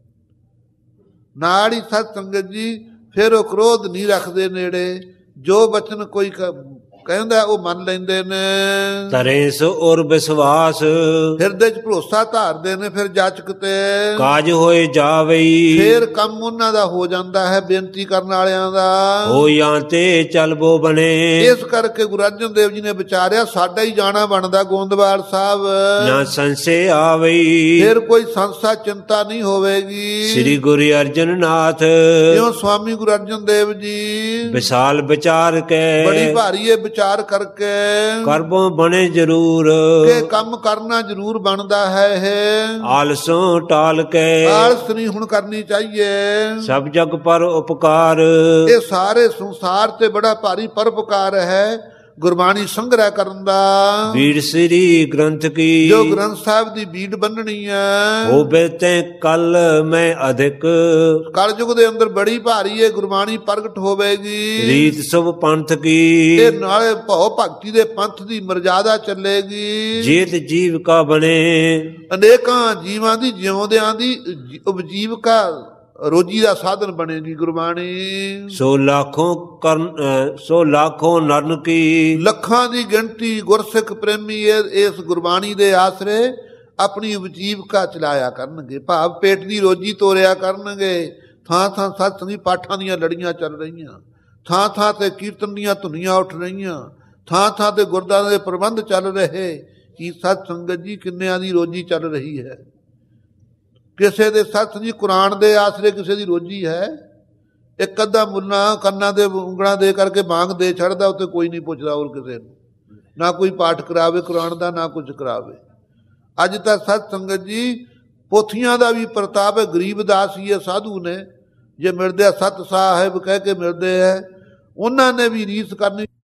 ਨਾਲ ਹੀ। ਸਤ ਸੰਗਤ ਜੀ ਫਿਰ ਉਹ ਕ੍ਰੋਧ ਨਹੀਂ ਰੱਖਦੇ ਨੇੜੇ। ਜੋ ਬਚਨ ਕੋਈ ਕਹਿੰਦਾ ਉਹ ਮੰਨ ਲੈਂਦੇ ਨੇ। ਤਰੇ ਸੋ ਔਰ ਵਿਸ਼ਵਾਸ ਹਿਰਦੇ 'ਚ ਭਰੋਸਾ ਧਾਰਦੇ ਨੇ। ਫਿਰ ਜਾਚਕ ਤੇ ਕਾਜ ਹੋਏ ਜਾਵਈ ਫਿਰ ਕੰਮ ਉਹਨਾਂ ਦਾ ਹੋ ਜਾਂਦਾ ਹੈ, ਬੇਨਤੀ ਕਰਨ ਵਾਲਿਆਂ ਦਾ। ਹੋ ਜਾਂ ਤੇ ਚਲਬੋ ਬਣੇ। ਇਸ ਕਰਕੇ ਗੁਰੂ ਅਰਜਨ ਦੇਵ ਜੀ ਨੇ ਵਿਚਾਰਿਆ ਸਾਡਾ ਹੀ ਜਾਣਾ ਬਣਦਾ ਗੋਂਦਵਾਲ ਸਾਹਿਬ। ਨਾ ਸੰਸੇ ਆਵਈ ਫਿਰ ਕੋਈ ਸੰਸਾ ਚਿੰਤਾ ਨਹੀਂ ਹੋਵੇਗੀ। ਸ੍ਰੀ ਗੁਰੂ ਅਰਜਨ ਨਾਥ ਕਿਉਂ ਸਵਾਮੀ ਗੁਰੂ ਅਰਜਨ ਦੇਵ ਜੀ ਵਿਸ਼ਾਲ ਵਿਚਾਰ ਕੇ ਬੜੀ ਭਾਰੀ ਇਹ ਵਿਚਾਰ ਕਰਕੇ ਕਰਬੋਂ ਬਣੇ ਜ਼ਰੂਰ। ਕਿ ਕੰਮ ਕਰਨਾ ਜ਼ਰੂਰ ਬਣਦਾ ਹੈ। ਇਹ ਆਲਸੋਂ ਟਾਲ ਕੇ ਆਲਸ ਨਹੀਂ ਹੁਣ ਕਰਨੀ ਚਾਹੀਏ। ਸਭ ਜਗ ਪਰ ਉਪਕਾਰ ਇਹ ਸਾਰੇ ਸੰਸਾਰ ਤੇ ਬੜਾ ਭਾਰੀ ਪਰਉਪਕਾਰ ਹੈ ਗੁਰਬਾਣੀ ਸੰਗ੍ਰਹਿ ਕਰਨ ਦਾ। ਬੀੜ ਸ੍ਰੀ ਗ੍ਰੰਥ ਕੀ ਜੋ ਗ੍ਰੰਥ ਸਾਹਿਬ ਦੀ ਬੀੜ ਬੰਨਣੀ ਹੈ। ਹੋਵੇ ਤੇ ਕਲ ਮੈਂ ਅਧਿਕ ਕਲਯੁਗ ਦੇ ਅੰਦਰ ਬੜੀ ਭਾਰੀ ਇਹ ਗੁਰਬਾਣੀ ਪ੍ਰਗਟ ਹੋਵੇਗੀ। ਰੀਤ ਸੁਭ ਪੰਥ ਕੀ ਇਹ ਨਾਲੇ ਭਉ ਭਗਤੀ ਦੇ ਪੰਥ ਦੀ ਮਰਜ਼ਾਦਾ ਚੱਲੇਗੀ। ਜੀਤ ਜੀਵਕਾ ਬਣੇ ਅਨੇਕਾਂ ਜੀਵਾਂ ਦੀ ਜਿਉਂਦਿਆਂ ਦੀ ਉਪਜੀਵਕਾ ਰੋਜੀ ਦਾ ਸਾਧਨ ਬਣੇਗੀ ਗੁਰਬਾਣੀ। ਸੋ ਲਾਖੋਂ ਨਰਨ ਕੀ ਲੱਖਾਂ ਦੀ ਗਿਣਤੀ ਗੁਰਸਿੱਖ ਪ੍ਰੇਮੀ ਇਸ ਗੁਰਬਾਣੀ ਦੇ ਆਸਰੇ ਆਪਣੀ ਉਪਜੀਵਕਾ ਚਲਾਇਆ ਕਰਨਗੇ। ਭਾਵ ਪੇਟ ਦੀ ਰੋਜੀ ਤੋਰਿਆ ਕਰਨਗੇ। ਥਾਂ ਥਾਂ ਸਤਸੰਗੀ ਪਾਠਾਂ ਦੀਆਂ ਲੜੀਆਂ ਚੱਲ ਰਹੀਆਂ, ਥਾਂ ਥਾਂ ਤੇ ਕੀਰਤਨ ਦੀਆਂ ਧੁਨੀਆਂ ਉੱਠ ਰਹੀਆਂ, ਥਾਂ ਥਾਂ ਤੇ ਗੁਰਦੁਆਰਿਆਂ ਦੇ ਪ੍ਰਬੰਧ ਚੱਲ ਰਹੇ। ਕੀ ਸਤ ਸੰਗਤ ਜੀ ਕਿੰਨਿਆਂ ਦੀ ਰੋਜੀ ਚੱਲ ਰਹੀ ਹੈ? ਕਿਸੇ ਦੇ ਸੱਚ ਜੀ ਕੁਰਾਨ ਦੇ ਆਸਰੇ ਕਿਸੇ ਦੀ ਰੋਜੀ ਹੈ? ਇੱਕ ਅੱਧਾ ਮੁੱਲਾ ਕੰਨਾਂ ਦੇ ਉਂਗਲਾਂ ਦੇ ਕਰਕੇ ਬਾਂਗ ਦੇ ਛੱਡਦਾ, ਉੱਤੇ ਕੋਈ ਨਹੀਂ ਪੁੱਛਦਾ ਹੋਰ ਕਿਸੇ ਨੂੰ। ਨਾ ਕੋਈ ਪਾਠ ਕਰਾਵੇ ਕੁਰਾਨ ਦਾ, ਨਾ ਕੁਝ ਕਰਾਵੇ। ਅੱਜ ਤਾਂ ਸਤ ਸੰਗਤ ਜੀ ਪੋਥੀਆਂ ਦਾ ਵੀ ਪ੍ਰਤਾਪ ਹੈ। ਗਰੀਬਦਾਸ ਹੀ ਸਾਧੂ ਨੇ, ਜੇ ਮਿਲਦੇ ਆ ਸਤ ਸਾਹਿਬ ਕਹਿ ਕੇ ਮਿਲਦੇ ਹੈ। ਉਹਨਾਂ ਨੇ ਵੀ ਰੀਸ ਕਰਨੀ